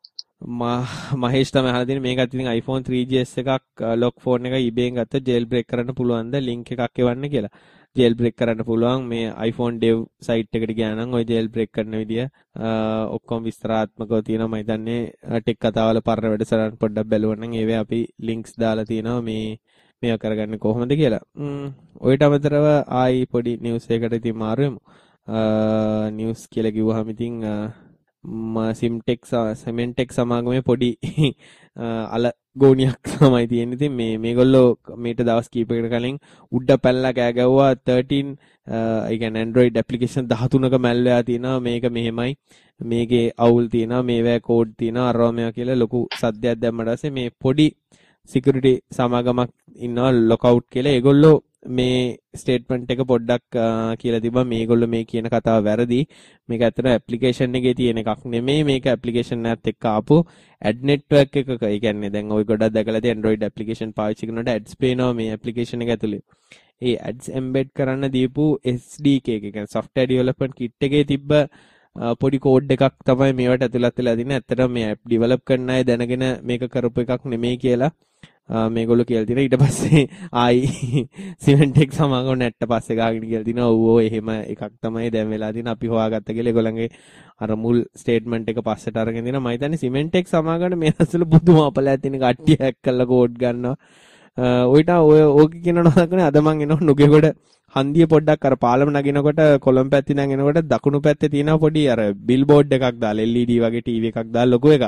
මහේෂ් තමයි අහලා තියෙන්නේ මේකත් ඉතින් iPhone three G S එකක් ලොක් ෆෝන් එක eBay එකෙන් ගත්ත jail break කරන්න පුළුවන්ද link එකක් එවන්න කියලා. jail break කරන්න පුළුවන් මේ iPhone dev site එකට ගියා නම් ওই jail break කරන විදිය ඔක්කොම විස්තරාත්මකව තියෙනවා. මම හිතන්නේ ටෙක් කතාවල පරණ වැඩසටහන් පොඩ්ඩක් බලුවා නම් ඒවේ අපි links දාලා තියෙනවා මේ මේක කරගන්නේ කොහොමද කියලා. ඔයිට අමතරව ආයි පොඩි news එකකට ඉතින් මාරුවෙමු. නිවුස් කියලා කිව්වහම ඉතින් සිම්ටෙක් සෙමෙන්ටෙක් සමාගමේ පොඩි අල ගෝණියක් තමයි තියෙන්නේ. ඉතින් මේ මේගොල්ලෝ මේට දවස් කීපයකට කලින් උඩ පැනලා කෑ ගැව්වා thirteen ඒ කියන්නේ Android application thirteen ක මැල්වෙයා තියෙනවා. මේක මෙහෙමයි. මේකේ අවුල් තියෙනවා. මේවැ කෝඩ් තියෙනවා. අරවා මේවා කියලා ලොකු සද්දයක් දැම්මට පස්සේ මේ පොඩි security සමාගමක් ඉන්නවා ලොකවුට් කියලා. ඒගොල්ලෝ මේ ස්ටේට්මන්ට් එක පොඩ්ඩක් කියලා තිබ්බා මේගොල්ලෝ මේ කියන කතාව වැරදි. මේක ඇත්තට ඇප්ලිකේෂන් එකේ තියෙන එකක් නෙමෙයි. මේක ඇප්ලිකේෂන් එකත් එක්ක ආපු ඇඩ් නෙට්වර්ක් එකක. ඒ කියන්නේ දැන් ඔය ගොඩක් දැකලා තියෙන Android ඇප්ලිකේෂන් පාවිච්චි කරනකොට ඇඩ්ස් පේනවා මේ ඇප්ලිකේෂන් එක ඇතුලේ. ඒ ඇඩ්ස් එම්බෙඩ් කරන්න දීපු S D K එක කියන්නේ software development kit එකේ තිබ්බ පොඩි කෝඩ් එකක් තමයි මේවට ඇතුළත් වෙලා තියෙන්නේ. ඇත්තටම මේ ඇප් ඩෙවලොප් කරන අය දැනගෙන මේක කරපු එකක් නෙමෙයි කියලා මේගොල්ලෝ කියලා තියෙනවා. ඊට පස්සේ ආයි සිමෙන්ටෙක් සමාගම නැට්ට පස්සේ ගාගෙන කියලා තියෙනවා. ඔව් ඔව් එහෙම එකක් තමයි දැන් වෙලා තියෙන. අපි හොයාගත්ත කියලා ඒගොල්ලන්ගේ අර මුල් ස්ටේට්මන්ට් එක පස්සට අරගෙන දෙනවා. මම හිතන්නේ සිමෙන්ටෙක් සමාගමට මේ ඇතුළේ පුදුම අපලයක් තියෙන කට්ටිය හැක් කරලා කෝඩ් ගන්නවා. ඔයිට ඔය ඕක කියනවා නේද? අද මං එනවා නුගේගොඩ හන්දිය පොඩ්ඩක් අර පාලම නගිනකොට කොළඹ පැත්තේ නම් එනකොට දකුණු පැත්තේ තියෙනවා පොඩි අර බිල් බෝඩ් එකක් දාලා L E D වගේ ටීවී එකක් දාලා ලොකු එකක්.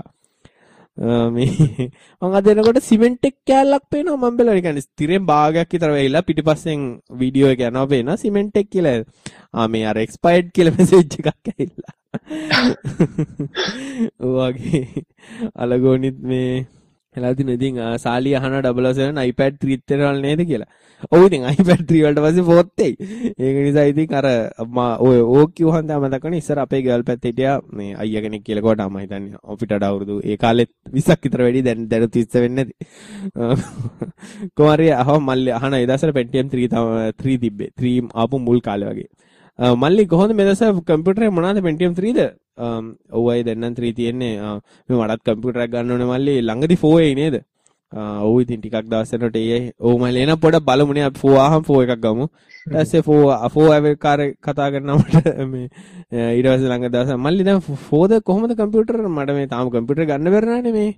මේ මම අද එනකොට සිමෙන්ටෙක් කෑල්ලක් පේනවා. මම බැලුවා කියන්නේ ස්තිරෙන් භාගයක් විතර වෙයිලා පිටිපස්සෙන් වීඩියෝ එක යනවා පේනවා සිමෙන්ටෙක් කියලා. ආ මේ අර එක්ස්පයර්ඩ් කියලා මෙසේජ් එකක් ඇවිල්ලා. ඔයගේ අලගෝනිත් මේ එලා දින ඉතින් සාලි අහනවා double oh seven iPad three තරවල් නේද කියලා. ඔව් ඉතින් iPad three වලට පස්සේ fourth එයි. ඒක නිසා ඉතින් අර ඔය ඕක කිව්වහන් තමයි මතක් වෙන්නේ. ඉස්සර අපේ ගර්ල් පැත්තේ හිටියා මේ අයියා කෙනෙක් කියලා කොට මම හිතන්නේ අපිට අඩ අවුරුදු ඒ කාලෙත් විස්සක් විතර වැඩි දැන් දැන් තිස් වෙන්නේ නැති. කොහරි අහව මල්ලි අහන ඒ දවස්වල Pentium three three තිබ්බේ. three ආපු මුල් කාලේ වගේ. මල්ලි කොහොමද මේ දවස්වල කම්පියුටරේ මොනවාද Pentium three ද? ඔව් අය දැන් නම් three තියෙන්නේ. මේ වඩාත් කම්පියුටරයක් ගන්න ඕනේ මල්ලි ළඟදී four එයි නේද? ඔව් ඉතින් ටිකක් දවස් යනකොට ඒ ඔව් මල්ලි එන පොඩ බලමුනේ අපි four ආහම four එකක් ගමු. ඊට පස්සේ four four ආවේ කතා කරනකොට මේ ඊට පස්සේ ළඟ දවස් මල්ලි දැන් four ද කොහොමද කම්පියුටර් මට මේ තාම කම්පියුටර් ගන්න බැරි නැනේ මේ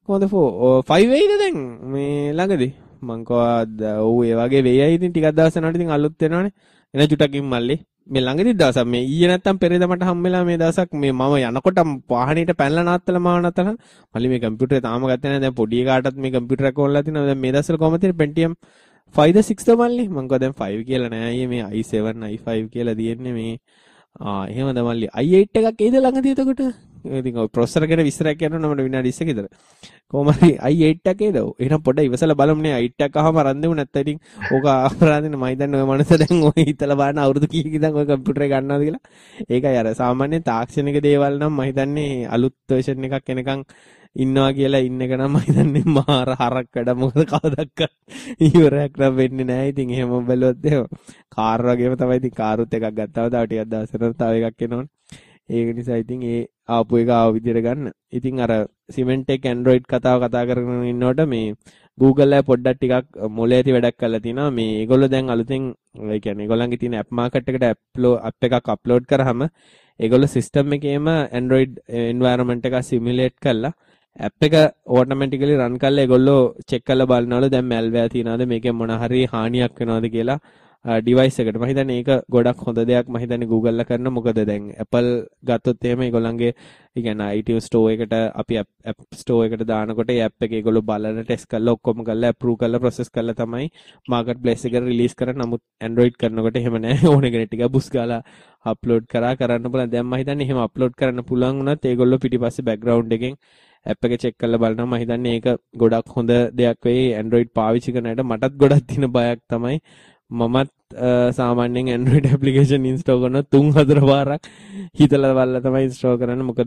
කොහොමද ෆයිව් වෙයිද දැන් මේ ළඟදී මං කවද ඔව් ඒ වගේ වෙයයි ඉතින් ටිකක් දවස් යනකොට ඉතින් අලුත් වෙනවනේ එන චුටකින් මල්ලි මේ ළඟදී දවසක් මේ ඊයේ නැත්තම් පෙරේද මට හම්බෙලා මේ දවසක් මේ මම යනකොට වාහනේට පැනලා නාත්තලා මාව නැත්තලා මල්ලි මේ කම්පියුටරේ තාම ගත්තේ නැහැ දැන් පොඩි කාටත් මේ කම්පියුටර් එක ඕනලා තිනවා දැන් මේ දවස්වල කොහමද තියෙන්නේ Pentium five ද six ද මල්ලි මං කව දැන් five කියලා නෑ අයියේ මේ i seven i five කියලා තියෙන්නේ මේ ආ එහෙමද මල්ලි i eight එකක් ඒද ළඟදී එතකොට ඉතින් ඔය ප්‍රොසෙසර් ගැන විස්තරයක් කියනවා මට විනාඩි විස්සක විතර කොහොම හරි i eight එකේ දෝ එහෙනම් පොඩ්ඩක් ඉවසලා බලමුනේ i eight එකක් අහම අරන් දෙමු නැත්නම් ඉතින් ඕක අපරාධනේ මම හිතන්නේ ඔය මනස දැන් ඔය හිතලා බලන අවුරුදු කීයක ඉඳන් ඔය කම්පියුටරේ ගන්නවද කියලා ඒකයි අර සාමාන්‍ය තාක්ෂණික දේවල් නම් මම හිතන්නේ අලුත් version එකක් එනකන් ඉන්නවා කියලා ඉන්න එක නම් මම හිතන්නේ මාර හරක් වැඩ මොකද කවදක්වත් ඉවරයක් නම් වෙන්නේ නැහැ ඉතින් එහෙම බැලුවොත් එහෙම කාර් වගේම තමයි ඉතින් කාරුත් එකක් ගත්තාම තව ටිකක් දවසකට තව එකක් එනවනේ ඒක නිසා ඉතින් ඒ ආපු එක ආව විදියට ගන්න. ඉතින් අර Symantec Android කතාව කතා කරගෙන ඉන්නකොට මේ Google එක පොඩ්ඩක් ටිකක් මොලේ ඇති වැඩක් කරලා තිනවා. මේ ඒගොල්ලෝ දැන් අලුතෙන් ඒ කියන්නේ ඒගොල්ලන්ගේ තියෙන app market එකට app එකක් upload කරාම ඒගොල්ලෝ system එකේම Android environment එක simulate කරලා app එක automatically run කරලා ඒගොල්ලෝ check කරලා බලනවලු දැන් malware තියනවාද මේකෙන් මොන හරි හානියක් වෙනවද කියලා ඩිවයිස් එකට. මම හිතන්නේ ඒක ගොඩක් හොඳ දෙයක්. මම හිතන්නේ Google ලා කරන මොකද දැන් Apple ගත්තොත් එහෙම ඒගොල්ලන්ගේ ඒ කියන්නේ iTunes store එකට අපි app store එකට දානකොට ඒ app එක ඒගොල්ලෝ බලන ටෙස්ට් කරලා ඔක්කොම කරලා approve කරලා process කරලා තමයි market place එකට release කරන්නේ. නමුත් Android කරනකොට එහෙම නැහැ. ඕන කෙනෙක් ටික බුස් ගාලා upload කරා කරන්න පුළුවන්. දැන් මම හිතන්නේ එහෙම upload කරන්න පුළුවන් වුණත් ඒගොල්ලෝ පිටිපස්සේ background එකෙන් app එක check කරලා බලනවා. මම හිතන්නේ ඒක ගොඩක් හොඳ දෙයක් වෙයි Android පාවිච්චි කරන අයට. මටත් ගොඩක් තියෙන බයක් තමයි මමත් සාමාන්‍යයෙන් Android application install කරන තුන් හතර පාරක් හිතලා බලලා තමයි install කරන්නේ. මොකද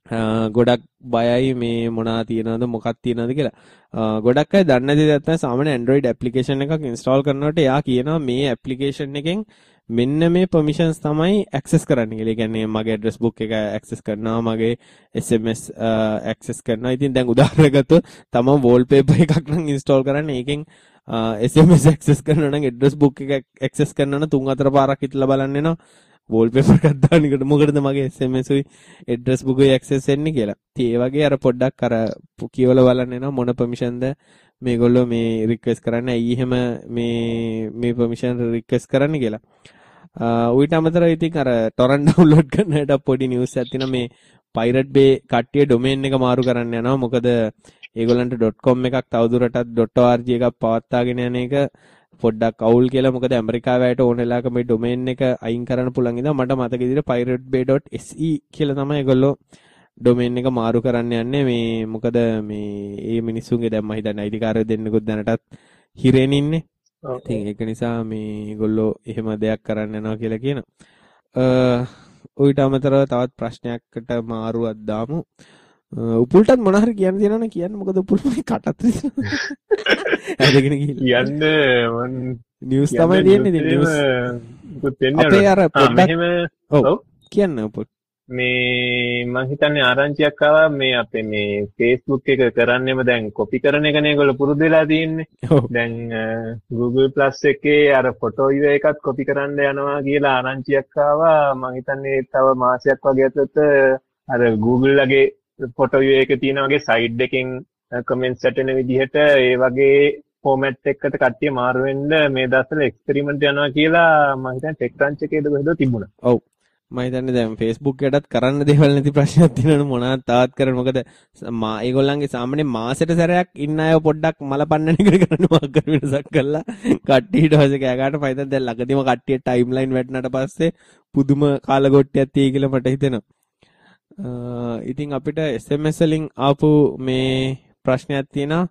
ගොඩක් බයයි මේ මොනවා තියෙනවද මොකක් තියෙනවද කියලා. ගොඩක් අය දන්නේ නැති නැත්නම් සාමාන්‍ය Android application එකක් install කරනකොට එයා කියනවා මේ application එකෙන් මෙන්න මේ permissions තමයි access කරන්න කියලා. ඒ කියන්නේ මගේ address book එක access කරනවා, මගේ S M S access කරනවා. ඉතින් දැන් උදාහරණයක් ගත්තොත් තමන් wallpaper එකක් නම් install කරන්නේ ඒකෙන් S M S access කරනවා නම් address book එක access කරනවා නම් තුන් හතර පාරක් හිටලා බලන්න වෙනවා. wallpaper එකක් දාන්න එකට මොකටද මගේ S M S උයි address book උයි access වෙන්නේ කියලා. ඉතින් ඒ වගේ අර පොඩ්ඩක් අර කියවල බලන්න වෙනවා මොන permission ද මේගොල්ලෝ මේ request කරන්නේ. ඇයි එහෙම මේ මේ permission request කරන්නේ කියලා. ඌට අමතරව ඉතින් අර torrent download කරන්නට පොඩි news එකක් තියෙනවා. මේ Pirate Bay කට්ටිය domain එක මාරු කරන්න යනවා. මොකද ඒගොල්ලන්ට .com එකක් තවදුරටත් .org එකක් පවත්වාගෙන යන එක පොඩ්ඩක් අවුල් කියලා. මොකද ඇමරිකාවේ අයට ඕන වෙලාවක මේ domain එක අයින් කරන්න පුළුවන් ඉඳන් මට මතක විදිහට pirate bay dot s e කියලා තමයි ඒගොල්ලෝ domain එක මාරු කරන්න යන්නේ. මේ මොකද මේ මේ මිනිස්සුන්ගේ දැන් මම හිතන්නේ අයිතිකාරය දෙන්නෙකුත් දැනටත් හිරෙන් ඉන්නේ. ඉතින් ඒක නිසා මේ ඒගොල්ලෝ එහෙම දෙයක් කරන්න යනවා කියලා කියනවා. ඌට අමතරව තවත් ප්‍රශ්නයකට මාරුවක් දාමු. උපුල්ටත් මොන හරි කියන්න තියෙනවනේ කියන්න. මොකද උපුල් මේ කටත් ඇදගෙන ගිහිල්ලා යන්න මන් නිවුස් තමයි දෙන්නේ. ඉතින් නිවුස් මොකද වෙන්නේ අපේ අර පොඩ්ඩක් ඔව් කියන්න උපුල් මේ මම හිතන්නේ ආරංචියක් ආවා මේ අපේ මේ Facebook එක කරන්නේම දැන් කොපි කරන එකනේ ඒගොල්ලෝ පුරුදු වෙලා තියෙන්නේ. දැන් Google Plus එකේ අර ෆොටෝ ඉව එකත් කොපි කරන්න යනවා කියලා ආරංචියක් ආවා. මම හිතන්නේ තව මාසයක් වගේ ඇතුළත අර Google ලගේ ෆොටෝ ඉව එක තියෙන වගේ සයිඩ් එකෙන් කමෙන්ට්ස් ඇටෙන විදිහට ඒ වගේ ෆෝමැට් එකකට කට්ටිය මාරු වෙන්න මේ දවස්වල එක්ස්පෙරිමන්ට් යනවා කියලා මම හිතන්නේ TechCrunch එකේද කොහෙද තිබුණා. ඔව් මම හිතන්නේ දැන් Facebook එකටත් කරන්න දේවල් නැති ප්‍රශ්නයක් තියෙනවනේ මොනවාත් තාත් කරන්න. මොකද මා ඒගොල්ලන්ගේ සාමාන්‍ය මාසෙට සැරයක් ඉන්න අය පොඩ්ඩක් මලපන්නන එකට කරන්න මාක් කර වෙනසක් කළා. කට්ටිය ඊට පස්සේ කෑ ගන්නට පයිතන් දැන් ළඟදීම කට්ටිය ටයිම්ලයින් වැටුණාට පස්සේ පුදුම කාලගොට්ටියක් තියෙයි කියලා මට හිතෙනවා. ඉතින් අපිට S M S වලින් ආපු මේ ප්‍රශ්නයක් තියෙනවා.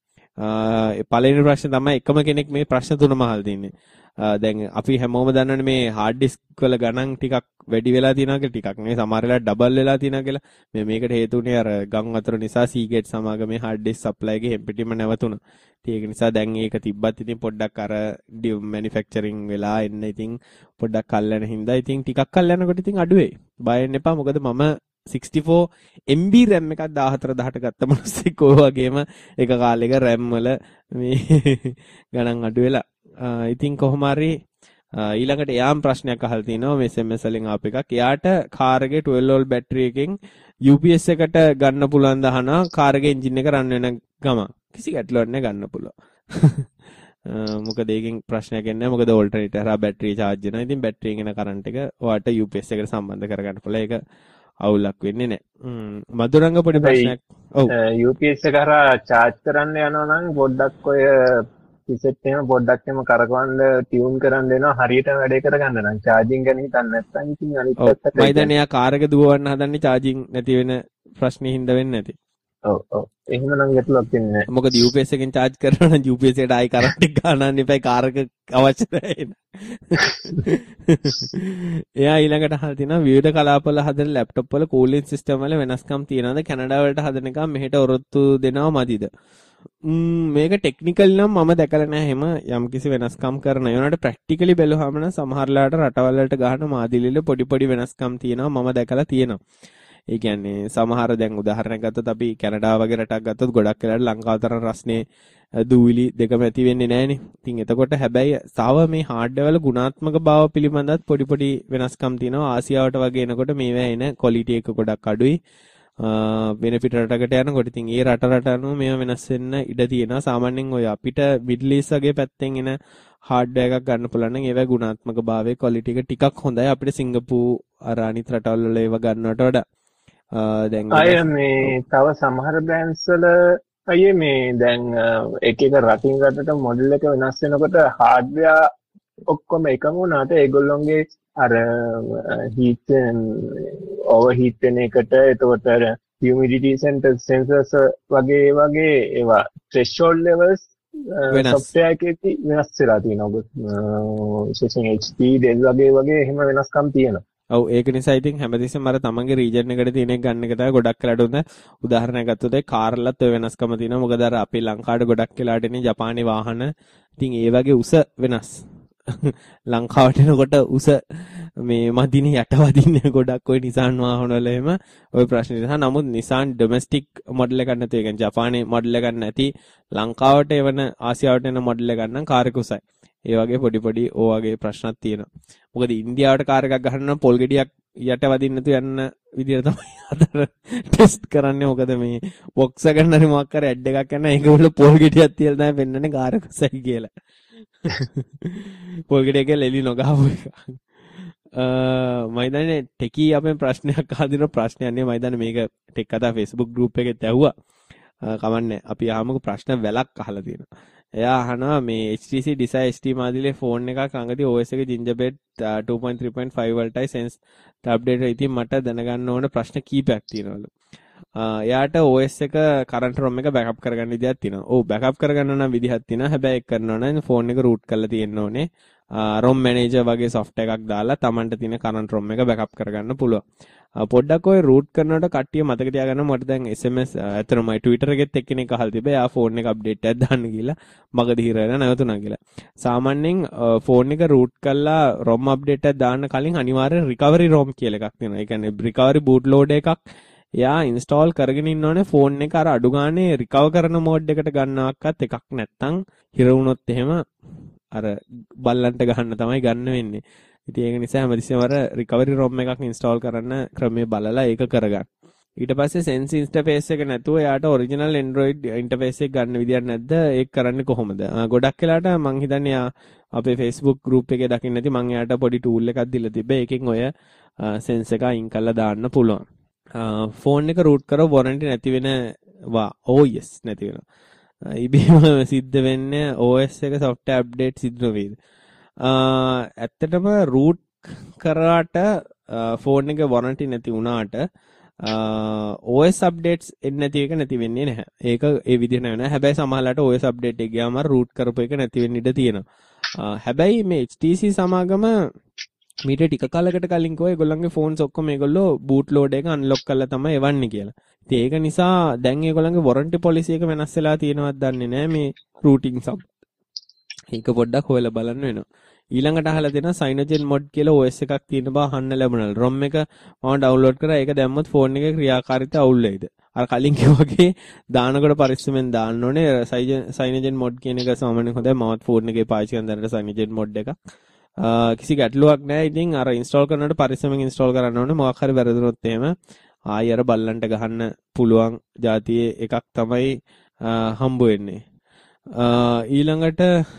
පළවෙනි ප්‍රශ්නේ තමයි එකම කෙනෙක් මේ ප්‍රශ්න තුනම අහලා තින්නේ. දැන් අපි හැමෝම දන්නවනේ මේ hard disk වල ගණන් ටිකක් වැඩි වෙලා තියෙනවා කියලා. ටිකක් නේ සමහර වෙලාවට ඩබල් වෙලා තියෙනවා කියලා. මේ මේකට හේතුුනේ අර ගම් වතුර නිසා Seagate සමාගමේ hard disk supply එකේ හැම්පිටිම නැවතුණා. ඉතින් ඒක නිසා දැන් ඒක තිබ්බත් ඉතින් පොඩ්ඩක් අර manufacturing වෙලා එන්න ඉතින් පොඩ්ඩක් කල් යන හින්දා ඉතින් ටිකක් කල් යනකොට ඉතින් අඩු වෙයි. බය වෙන්න එපා. මොකද මම sixty-four M B RAM එකක් fourteen දහට ගත්ත මිනිස්සෙක් ඔය වගේම එක කාලෙක RAM වල මේ ගණන් අඩු වෙලා. ඉතින් කොහොම හරි ඊළඟට එයාම ප්‍රශ්නයක් අහලා තිනවා මේ S M S වලින් ආපු එකක්. එයාට කාර් එකේ twelve volt බැටරි එකකින් U P S එකට ගන්න පුළුවන් දහනවා කාර් එකේ එන්ජින් එක රන් වෙන ගම. කිසි ගැටලුවක් නැහැ ගන්න පුළුවන්. මොකද ඒකෙන් ප්‍රශ්නයක් එන්නේ නැහැ. මොකද ඕල්ටර්නේටර් හරහා බැටරි charge වෙනවා. ඉතින් බැටරියෙන් එන කරන්ට් එක ඔයාට U P S එකට සම්බන්ධ කරගන්න පුළුවන්. ඒක අවුලක් වෙන්නේ නැහැ. මధుරංග පොඩි ප්‍රශ්නයක්. ඔව්. U P S එක හරහා charge කරන්න යනවා නම් පොඩ්ඩක් ඔය රිසෙට් එහෙම පොඩ්ඩක් එහෙම කරකවන්න ටියුන් කරන්න දෙනවා හරියට වැඩේ කරගන්න නම් charging ගැන හිතන්න නැත්නම් ඉතින් අනිත් පැත්තට මම දැන් එයා කාර් එක දුවවන්න හදන්නේ charging නැති වෙන ප්‍රශ්නේ හින්දා වෙන්නේ නැති. ඔව් ඔව් එහෙමනම් ගැටලුවක් වෙන්නේ නැහැ. මොකද U P S එකෙන් charge කරනවා නම් U P S එකට ආයි කරන්ට් එක ගන්නන්න එපා කාර් එක අවශ්‍ය නැහැ. එයා ඊළඟට අහලා තිනවා විවිධ කලාපවල හදන ලැප්ටොප් වල කූලින් සිස්ටම් වල වෙනස්කම් තියනවාද? කැනඩා වලට හදන එක මෙහෙට ඔරොත්තු දෙනවා මදිද? මේක ටෙක්නිකල් නම් මම දැකලා නැහැ එහෙම යම්කිසි වෙනස්කම් කරන. ඒ වුණාට ප්‍රැක්ටිකලි බැලුවාම නම් සමහරලාට රටවල් වලට ගහන මාදිලිල පොඩි පොඩි වෙනස්කම් තියෙනවා මම දැකලා තියෙනවා. ඒ කියන්නේ සමහර දැන් උදාහරණයක් ගත්තොත් අපි කැනඩා වගේ රටක් ගත්තොත් ගොඩක් වෙලාවට ලංකාව තරම් රස්නේ දූවිලි දෙකම ඇති වෙන්නේ නැහනේ. ඉතින් එතකොට හැබැයි තව මේ හાર્ඩ්වෙයාර් වල ගුණාත්මක බව පිළිබඳවත් පොඩි පොඩි වෙනස්කම් තියෙනවා. ආසියාවට වගේ එනකොට මේවා එන ක්වොලිටි එක ගොඩක් අඩුයි. වෙන පිට රටකට යනකොට ඉතින් ඒ රට රට අනුව මේවා වෙනස් වෙන්න ඉඩ තියෙනවා. සාමාන්‍යයෙන් ඔය අපිට මිඩල් ඊස්ට් වගේ පැත්තෙන් එන හાર્ඩ්වෙයාර් එකක් ගන්න පුළුවන් නම් ඒවයි ගුණාත්මක භාවයේ ක්වොලිටි එක ටිකක් හොඳයි. අපිට සිංගප්පූර් අර අනිත් රටවල් වල ඒවා ගන්නවට වඩා. දැන් අය මේ තව සමහර බ්‍රෑන්ඩ්ස් වල අය මේ දැන් එක එක රටින් රටට මොඩල් එක වෙනස් වෙනකොට හાર્ඩ්වෙයාර් ඔක්කොම එකම වුණාට ඒගොල්ලොන්ගේ අර හීට් ඕවර් හීට් වෙන එකට එතකොට humidity sensors වගේ වගේ ඒවා threshold levels software එකේ වෙනස් වෙලා තියෙනවා. විශේෂයෙන් H P Dell වගේ වගේ එහෙම වෙනස්කම් තියෙනවා. ඔව් ඒක නිසා ඉතින් හැමතිස්සෙම අර තමන්ගේ රීජන් එකට තියෙන එක ගන්න එක තමයි ගොඩක් වෙලාට හොඳ. උදාහරණයක් ගත්තොත් ඒ කාර්ලත් ඔය වෙනස්කම තියෙනවා. මොකද අර අපේ ලංකාවට ගොඩක් වෙලාට එන්නේ ජපානයේ වාහන. ඉතින් ඒ වගේ උස වෙනස්. ලංකාවට එනකොට උස මේ මදින යට වදින්නේ ගොඩක් ඔය Nissan වාහන වල එහෙම ඔය ප්‍රශ්නේ නිසා. නමුත් Nissan domestic මොඩල් එකක් නැති. ඒ කියන්නේ ජපානයේ මොඩල් එකක් නැති ලංකාවට එවන ආසියාවට එන මොඩල් එකක් නම් කාර් එක උසයි. ඒ වගේ පොඩි පොඩි ඕ වගේ ප්‍රශ්නක් තියෙනවා. මොකද ඉන්දියාවට කාර් එකක් ගහන්න නම් පොල් ගෙඩියක් යට වදින්න තු යන්න විදියට තමයි අතර ටෙස්ට් කරන්නේ. මොකද මේ බොක්ස් එක ගන්න හරි මොකක් හරි ඇඩ් එකක් කරන ඒක උඩ පොල් ගෙඩියක් තියලා තමයි පෙන්නන්නේ කාර් එක උසයි කියලා. පොල් ගෙඩියක ලෙලි නොගහපු එක. මම හිතන්නේ ටෙකී අපේ ප්‍රශ්නයක් අහදින ප්‍රශ්නයක් නේ. මම හිතන්නේ මේක ටෙක් කතා Facebook group එකෙත් ඇහුවා. කමන්නේ අපි ආමුක ප්‍රශ්න වැලක් අහලා තියෙනවා. එයා අහනවා මේ H T C Desire S T මාදිලේ ෆෝන් එකක් ළඟදී O S එක Gingerbread two point three point five වලටයි sense අප්ඩේට් වෙලා ඉතින් මට දැනගන්න ඕන ප්‍රශ්න කීපයක් තියෙනවලු. එයාට O S එක current ROM එක backup කරගන්න විදිහක් තියෙනවා. ඔව් backup කරගන්න නම් විදිහක් තියෙනවා. හැබැයි ඒක කරනවා නම් ෆෝන් එක root කරලා තියෙන්න ඕනේ. ROM manager වගේ software එකක් දාලා Tamanට තියෙන current ROM එක backup කරගන්න පුළුවන්. පොඩ්ඩක් ඔය root කරනකොට කට්ටිය මතක තියාගන්න මට දැන් S M S ඇත්තටම මයි Twitter එකෙත් එක්කෙනෙක් අහලා තිබ්බා. එයා ෆෝන් එක අප්ඩේට් එකක් දාන්න කියලා මගදී හිර වෙලා නැවතුණා කියලා. සාමාන්‍යයෙන් ෆෝන් එක root කරලා ROM අප්ඩේට් එකක් දාන්න කලින් අනිවාර්යෙන් recovery ROM කියලා එකක් තියෙනවා. ඒ කියන්නේ recovery boot load එකක් එයා install කරගෙන ඉන්න ඕනේ ෆෝන් එක අර අඩු ගානේ recover කරන mode එකට ගන්නවක්වත් එකක් නැත්තම් හිර වුණොත් එහෙම අර බල්ලන්ට ගහන්න තමයි ගන්න වෙන්නේ. ඉතින් ඒක නිසා හැමතිස්සෙම අර recovery ROM එකක් install කරන්න ක්‍රමයේ බලලා ඒක කරගන්න. ඊට පස්සේ sense interface එක නැතුව යාට original Android interface එක ගන්න විදියක් නැද්ද? ඒක කරන්නේ කොහොමද? ගොඩක් වෙලාට මං හිතන්නේ යා අපේ Facebook group එකේ දකින්න නැති මං යාට පොඩි tool එකක් දීලා තිබ්බා. ඒකෙන් ඔය sense එක අයින් කරලා දාන්න පුළුවන්. ෆෝන් එක root කරව warranty නැති වෙනවා. oh yes නැති වෙනවා. ඉබේම සිද්ධ වෙන්නේ O S එක software update සිද්ධ නොවේද? ඇත්තටම root කරාට ෆෝන් එක warranty නැති වුණාට O S updates එන්නේ නැති එක නැති වෙන්නේ නැහැ. ඒක ඒ විදිහට නෑ. හැබැයි සමහරවිට O S update එක ගියාම root කරපු එක නැති වෙන්න ඉඩ තියෙනවා. හැබැයි මේ H T C සමාගම මීට ටික කාලයකට කලින් කිව්වා ඒගොල්ලන්ගේ ෆෝන්ස් ඔක්කොම ඒගොල්ලෝ boot load එක unlock කරලා තමයි එවන්නේ කියලා. ඉතින් ඒක නිසා දැන් ඒගොල්ලන්ගේ warranty policy එක වෙනස් වෙලා තියෙනවද දන්නේ නැහැ මේ routing sub. ඒක පොඩ්ඩක් හොයලා බලන්න වෙනවා. ඊළඟට අහලා දෙනවා Cyanogen mod කියලා O S එකක් තියෙන බව අහන්න ලැබුණා. ROM එක මම download කරා. ඒක දැම්මොත් ෆෝන් එකේ ක්‍රියාකාරීත්වය අවුල් වෙයිද? අර කලින් කිව්වාගේ දානකොට පරිස්සමෙන් දාන්න ඕනේ. Cyanogen mod කියන එක සාමාන්‍යයෙන් හොඳයි. මමත් ෆෝන් එකේ පාවිච්චි කරන දැනට Cyanogen mod එක. කිසි ගැටලුවක් නැහැ. ඉතින් අර ඉන්ස්ටෝල් කරනකොට පරිස්සමෙන් ඉන්ස්ටෝල් කරන්න ඕනේ. මොකක් හරි වැරදුනොත් එහෙම ආයෙ අර බල්ලන්ට ගහන්න පුළුවන් જાතියේ එකක් තමයි හම්බ වෙන්නේ. ඊළඟට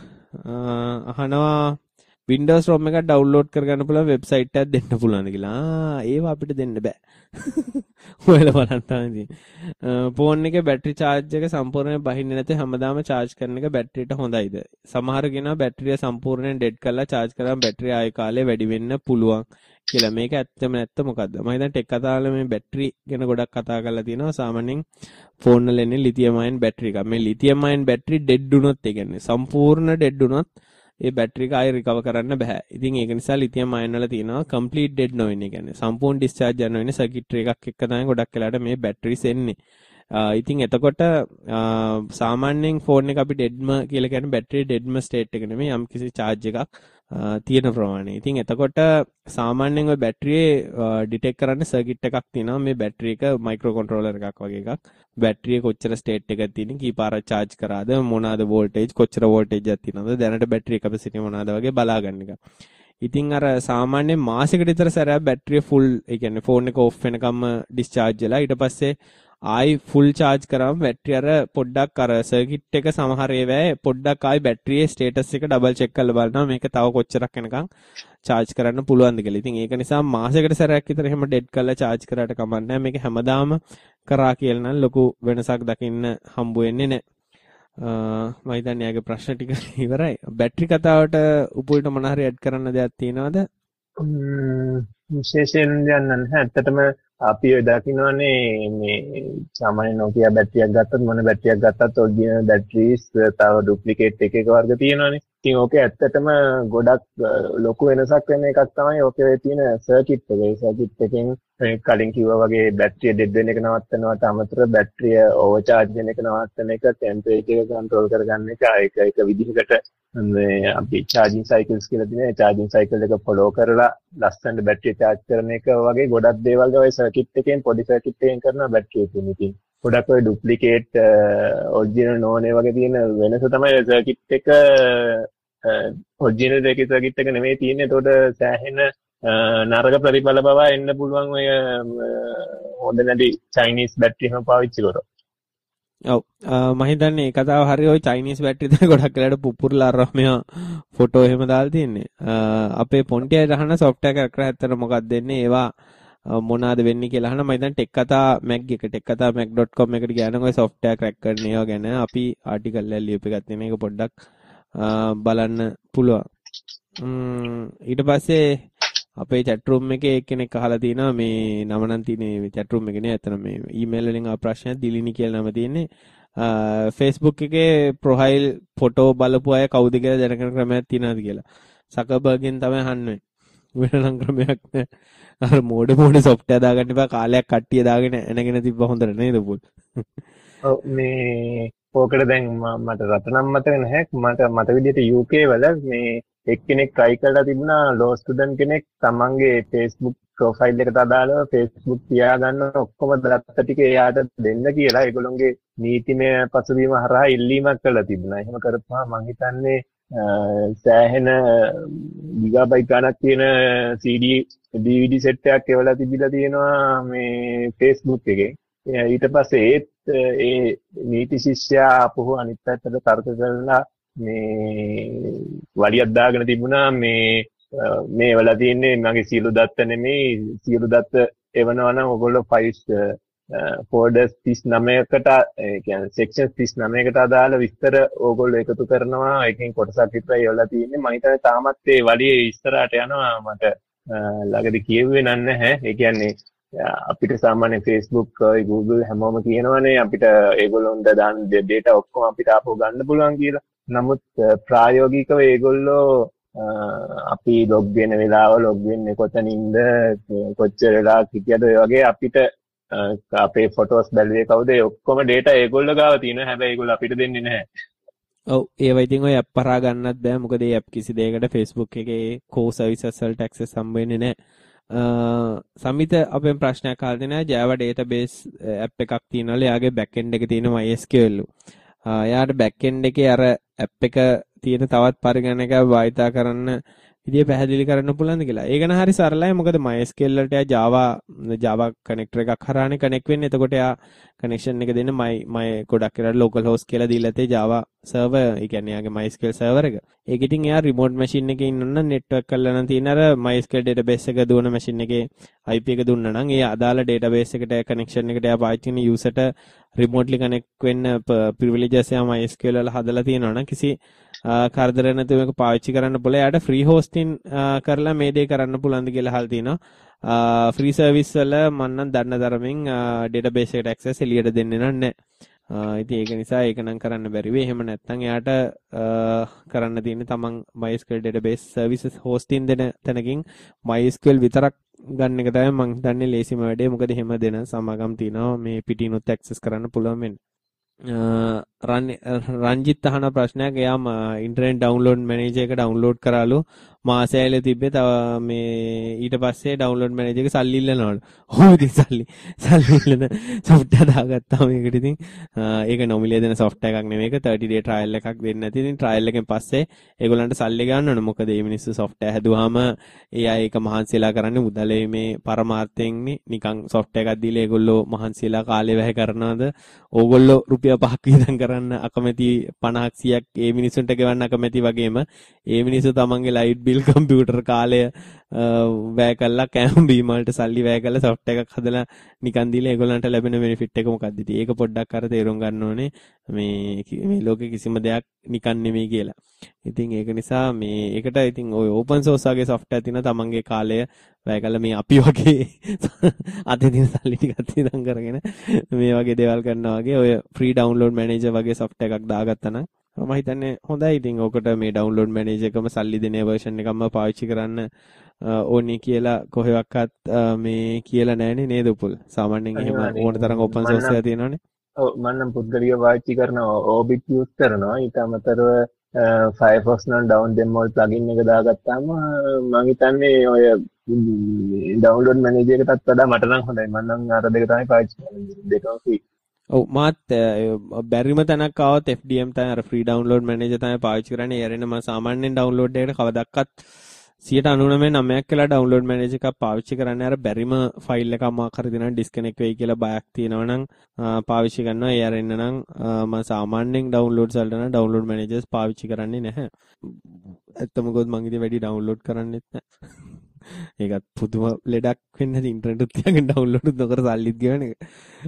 අහනවා Windows ROM එකක් ඩවුන්ලෝඩ් කරගන්න පුළුවන් වෙබ්සයිට් එකක් දෙන්න පුළුවන්ද කියලා. ආ ඒව අපිට දෙන්න බෑ. ඔයාලා බලන්න තමයි. ෆෝන් එකේ බැටරි charge එක සම්පූර්ණයෙන් බහින්නේ නැති හැමදාම charge කරන එක බැටරියට හොඳයිද? සමහර කෙනා බැටරිය සම්පූර්ණයෙන් ඩෙඩ් කරලා charge කරාම බැටරිය ආයෙ කාලේ වැඩි වෙන්න පුළුවන් කියලා. මේක ඇත්තම නැත්ත මොකද්ද? මම හිතන්නේ ටෙක් කතාවල මේ බැටරි ගැන ගොඩක් කතා කරලා තියෙනවා. සාමාන්‍යයෙන් ෆෝන් වල එන්නේ ලිතියම් අයන් බැටරි එකක්. මේ ලිතියම් අයන් බැටරි ඩෙඩ් වුණොත් ඒ කියන්නේ සම්පූර්ණ ඩෙඩ් වුණොත් ඒ බැටරි එක ආයෙ රිකවර් කරන්න බෑ. ඉතින් ඒක නිසා ලිතියම් අයන් වල තියෙනවා කම්ප්ලීට් ඩෙඩ් නොවෙන්නේ. කියන්නේ සම්පූර්ණ ඩිස්චාර්ජ් යන වෙන්නේ සර්කිට්‍රි එකක් එක්ක තමයි ගොඩක් වෙලාට මේ බැටරිස් එන්නේ. ඉතින් එතකොට සාමාන්‍යයෙන් ෆෝන් එක අපි ඩෙඩ්ම කියලා කියන්නේ බැටරි ඩෙඩ්ම ස්ටේට් එක නෙමෙයි යම් කිසි charge එකක් තියෙන ප්‍රමාණය. ඉතින් එතකොට සාමාන්‍යයෙන් ඔය බැටරියේ ඩිටෙක්ට් කරන්න සර්කිට් එකක් තියෙනවා. මේ බැටරි එක මයික්‍රෝ කන්ට්‍රෝලර් එකක් වගේ එකක්. බැටරිය කොච්චර ස්ටේට් එකක් තියෙන කීපාරක් charge කරාද මොනවාද වෝල්ටේජ් කොච්චර වෝල්ටේජ් එකක් තියෙනවද දැනට බැටරි කැපැසිටි මොනවාද වගේ බලා ගන්න එක. ඉතින් අර සාමාන්‍යයෙන් මාසෙකට විතර සැරයක් බැටරිය ෆුල් ඒ කියන්නේ ෆෝන් එක ඔෆ් වෙනකම්ම ඩිස්චාර්ජ් වෙලා ඊට පස්සේ ආයි ෆුල් charge කරාම බැටරි අර පොඩ්ඩක් අර සර්කිට් එක සමහර ඒවායේ පොඩ්ඩක් ආයි බැටරියේ ස්ටේටස් එක ඩබල් චෙක් කරලා බලනවා මේක තව කොච්චරක් වෙනකන් charge කරන්න පුළුවන්ද කියලා. ඉතින් ඒක නිසා මාසෙකට සැරයක් විතර එහෙම ඩෙඩ් කරලා charge කරාට කමක් නැහැ. මේක හැමදාම කරා කියලා නම් ලොකු වෙනසක් දකින්න හම්බ වෙන්නේ නැහැ. මම හිතන්නේ යාගේ ප්‍රශ්න ටික ඉවරයි. බැටරි කතාවට උපුල්ට මොන හරි ඇඩ් කරන්න දෙයක් තියෙනවද? විශේෂයෙන් දෙයක් නැහැ. ඇත්තටම අපි ඔය දකින්නනේ මේ සාමාන්‍ය Nokia බැටරියක් ගත්තත් මොන බැටරියක් ගත්තත් ඔරිජිනල් බැටරිස් තව ඩුප්ලිකේට් එක එක වර්ග තියෙනවානේ. ඉතින් ඕකේ ඇත්තටම ගොඩක් ලොකු වෙනසක් වෙන එකක් තමයි ඕකේ තියෙන සර්කිට් එක. ඒ සර්කිට් එකෙන් කලින් කිව්වා වගේ බැටරිය ඩෙඩ් වෙන එක නවත්තනවාට අමතරව බැටරිය ඕවර්චාර්ජ් වෙන එක නවත්තන එක, ටෙම්පරේචර් එක කන්ට්‍රෝල් කරගන්න එක, ඒක එක විදිහකට මේ අපි charging cycles කියලා තියෙනවා. charging cycle එක follow කරලා ලස්සනට බැටරිය charge කරන එක වගේ ගොඩක් දේවල් ඔය සර්කිට් එකෙන් පොඩි සර්කිට් එකෙන් කරන බැටරිය එකෙන්. ඉතින් ගොඩක් ඔය ඩුප්ලිකේට් ඔරිජිනල් නොනේ වගේ තියෙන වෙනස තමයි සර්කිට් එක ඔරිජිනල් එකේ සර්කිට් එක නෙමෙයි තියෙන්නේ. ඒතකොට සෑහෙන නරක ප්‍රතිඵල බව එන්න පුළුවන් ඔය හොඳ නැති චයිනීස් බැටරි එකම පාවිච්චි කරොත්. ඔව් මම හිතන්නේ ඒ කතාව හරිය. ওই චයිනීස් බැටරි තමයි ගොඩක් වෙලාට පුපුරලා අරම මෙයා ෆොටෝ එහෙම දාලා තින්නේ. අපේ පොන්ටියයි රහන software එක කරලා ඇත්තට මොකක්ද දෙන්නේ ඒවා මොනවාද වෙන්නේ කියලා අහන. මම හිතන්නේ ටෙක් කතා මැග් එක ටෙක් කතා මැග් ඩොට් කොම් එකට ගියානම් ඔය software crack කරන ඒවා ගැන අපි ආටිකල් එකක් ලියපු එකක් තියෙන. ඒක පොඩ්ඩක් බලන්න පුළුවන්. ඊට පස්සේ අපේ chat room එකේ එක්කෙනෙක් අහලා තිනවා මේ නම නම් තියෙන්නේ chat room එකේ නේ. ඇත්තට මේ email වලින් ආ ප්‍රශ්නයක් දිලිනි කියලා නම තියෙන්නේ. Facebook එකේ ප්‍රොෆයිල් ෆොටෝ බලපු අය කවුද කියලා දැනගන්න ක්‍රමයක් තියෙනවද කියලා. සකබර්ගෙන් තමයි අහන්නේ. වෙන නම් ක්‍රමයක් නැහැ. අර මෝඩ මෝඩ software දාගන්න එපා. කාලයක් කට්ටිය දාගෙන එනගෙන තිබ්බ හොඳට නේද පුල්. ඔව් මේ ඕකට දැන් මට රටනම් මතක නැහැ. මට මත විදිහට U K වල මේ එක්කෙනෙක් try කරලා තිබුණා law student කෙනෙක් තමන්ගේ Facebook profile එකට අදාළව Facebook තියාගන්න ඔක්කොම දත්ත ටික එයාට දෙන්න කියලා ඒගොල්ලොන්ගේ නීතිමය පසුබිම හරහා ඉල්ලීමක් කළා තිබුණා. එහෙම කරපුවාම මම හිතන්නේ සෑහෙන ගිගාබයිට් ගණක් තියෙන C D D V D set එකක් එවලා තිබිලා තියෙනවා මේ Facebook එකේ. ඊට පස්සේ ඒත් ඒ නීති ශිෂ්‍යයා අපහු අනිත් පැත්තට තර්ක කරලා මේ වලියක් දාගෙන තිබුණා මේ මේ වල තියෙන්නේ මගේ සියලු දත්ත නෙමෙයි සියලු දත්ත එවනවා නම් ඔයගොල්ලෝ ෆයිල්ස් ෆෝල්ඩර්ස් තිස් නවයකට ඒ කියන්නේ සෙක්ෂන් තිස් නවයකට අදාළ විස්තර ඕගොල්ලෝ එකතු කරනවා. ඒකෙන් කොටසක් විතරයි එවලා තියෙන්නේ. මම හිතන්නේ තාමත් ඒ වලියේ ඉස්සරහට යනවා. මට ළඟදී කියෙව්වේ නැහැ. ඒ කියන්නේ අපිට සාමාන්‍ය Facebook Google හැමෝම කියනවානේ අපිට ඒගොල්ලොන්ට දාන data ඔක්කොම අපිට ආපහු ගන්න පුළුවන් කියලා. නමුත් ප්‍රායෝගිකව ඒගොල්ලෝ අපි log වෙන වෙලාව log වෙන්නේ කොතනින්ද කොච්චර වෙලා හිටියද ඔය වගේ අපිට අපේ ෆොටෝස් බැලුවේ කවුද ඒ ඔක්කොම data ඒගොල්ලෝ ගාව තියෙනවා. හැබැයි ඒගොල්ලෝ අපිට දෙන්නේ නැහැ. ඔව් ඒවා ඉතින් ඔය app හරහා ගන්නත් බෑ. මොකද ඒ app කිසි දෙයකට Facebook එකේ core services වලට access හම්බ වෙන්නේ නැහැ. සමිත අපෙන් ප්‍රශ්නයක් අහලා දෙනවා. Java database app එකක් තියෙනවලු. එයාගේ back end එකේ තියෙන MySQL. එයාට back end එකේ අර app එක තියෙන තවත් පරිගණකයක් භාවිතා කරන්න විදිය පැහැදිලි කරන්න පුළුවන්ද කියලා. ඒක නම් හරි සරලයි. මොකද MySQL වලට යා Java Java connector එකක් හරහානේ connect වෙන්නේ. එතකොට යා connection එක දෙන්නේ my my ගොඩක් කරලා local host කියලා දීලා තේ Java server. ඒ කියන්නේ යාගේ MySQL server එක. ඒක ඉතින් එයා remote machine එකේ ඉන්නොත් network කරලා නම් තියෙන අර MySQL database එක දුවන machine එකේ I P එක දුන්නා නම් ඒ අදාළ database එකට connection එකට යා පාවිච්චි කරන user ට remotely connect වෙන්න privileges යා MySQL වල හදලා තියෙනවා නම් කිසි කරදර නැතුව මේක පාවිච්චි කරන්න පුළුවන්. එයාට free hosting කරලා මේ දේ කරන්න පුළුවන්ද කියලා අහලා තිනවා. free service වල මම නම් දන්න තරමින් database එකට access එළියට දෙන්නේ නැහැ. ඉතින් ඒක නිසා ඒක නම් කරන්න බැරි වෙයි. එහෙම නැත්නම් එයාට කරන්න තියෙන්නේ තමන් MySQL database services hosting දෙන තැනකින් MySQL විතරක් ගන්න එක තමයි මම හිතන්නේ ලේසිම වැඩේ. මොකද එහෙම දෙන සමාගම් තියෙනවා මේ පිටිනුත් access කරන්න පුළුවන් වෙන්නේ. රංජිත් අහන ප්‍රශ්නයක්. එයාම ඉන්ටර්නෙට් ඩවුන්ලෝඩ් මැනේජර් එක ඩවුන්ලෝඩ් කරාලු මාසයයිල තිබ්බේ. තව මේ ඊට පස්සේ ඩවුන්ලෝඩ් මැනේජර් එක සල්ලි ඉල්ලනවලු. ඔව් ඉතින් සල්ලි සල්ලි ඉල්ලන software දාගත්තාම මේකට ඉතින් ඒක නොමිලේ දෙන software එකක් නෙමෙයි. ඒක thirty day trial එකක් දෙන්නේ නැති. ඉතින් trial එකෙන් පස්සේ ඒගොල්ලන්ට සල්ලි ගන්න ඕනේ. මොකද මේ මිනිස්සු software හැදුවාම ඒ අය ඒක මහන්සියලා කරන්නේ මුදලේ මේ පරමාර්ථයෙන්නේ. නිකන් software එකක් දීලා ඒගොල්ලෝ මහන්සියලා කාලේ වැය කරනවද? ඕගොල්ලෝ රුපියල් පහක් වියදම් කරන්න අකමැති පනහක් සියයක් ඒ මිනිසුන්ට ගෙවන්න අකමැති වගේම ඒ මිනිස්සු තමන්ගේ ලයිට් බිල් කම්පියුටර් කාලය වැය කළා කෑම බීම වලට සල්ලි වැය කළා software එකක් හදලා නිකන් දීලා ඒගොල්ලන්ට ලැබෙන benefit එක මොකක්ද ඉතින් ඒක පොඩ්ඩක් අර තේරුම් ගන්න ඕනේ මේ මේ ලෝකේ කිසිම දෙයක් නිකන් නෙමෙයි කියලා. ඉතින් ඒක නිසා මේ ඒකට ඉතින් ඔය open source වගේ software තියෙන තමන්ගේ කාලය වැය කළා මේ අපි වගේ අතේ තියෙන සල්ලි ටිකක් ඉඳන් කරගෙන මේ වගේ දේවල් කරනවා වගේ ඔය free download manager වගේ software එකක් දාගත්තා නම් මම හිතන්නේ හොඳයි. ඉතින් ඔකට මේ download manager එකම සල්ලි දෙන version එකක්ම පාවිච්චි කරන්න ඕනේ කියලා කොහෙවත් මේ කියලා නැහැනේ නේද උපුල්? සාමාන්‍යයෙන් එහෙම ඕන තරම් open source එකක් තියෙනවනේ. ඔව් මම නම් පුද්ගලිකව පාවිච්චි කරනවා Orbit use කරනවා. ඊට අමතරව Firefox නම් down demo plugin එක දාගත්තාම මම හිතන්නේ ඔය download manager එකටත් වඩා මට නම් හොඳයි. මම නම් අර දෙක තමයි පාවිච්චි කරන්නේ. දෙකම free. ඔව් මාත් බැරිම තැනක් ආවොත් F D M තමයි අර free download manager තමයි පාවිච්චි කරන්නේ. ඒ අරින්න මම සාමාන්‍යයෙන් download එකට කවදාවත් one ninety-nine කියලා download manager එකක් පාවිච්චි කරන්නේ. අර බැරිම ෆයිල් එකක් මාක් හරි දෙනවා disconnect වෙයි කියලා බයක් තියෙනවා නම් පාවිච්චි කරනවා. ඒ අරින්න නම් මම සාමාන්‍යයෙන් downloads වලට නම් download managers පාවිච්චි කරන්නේ නැහැ. ඇත්තම ගොඩ මං ඉතින් වැඩි download කරන්නේත් නැහැ. ඒකත් පුදුම ලෙඩක් වෙන්න ඉන්ටර්නෙට් උත් තියාගෙන ඩවුන්ලෝඩ් නොකර සල්ලිත් ගෙවන එක.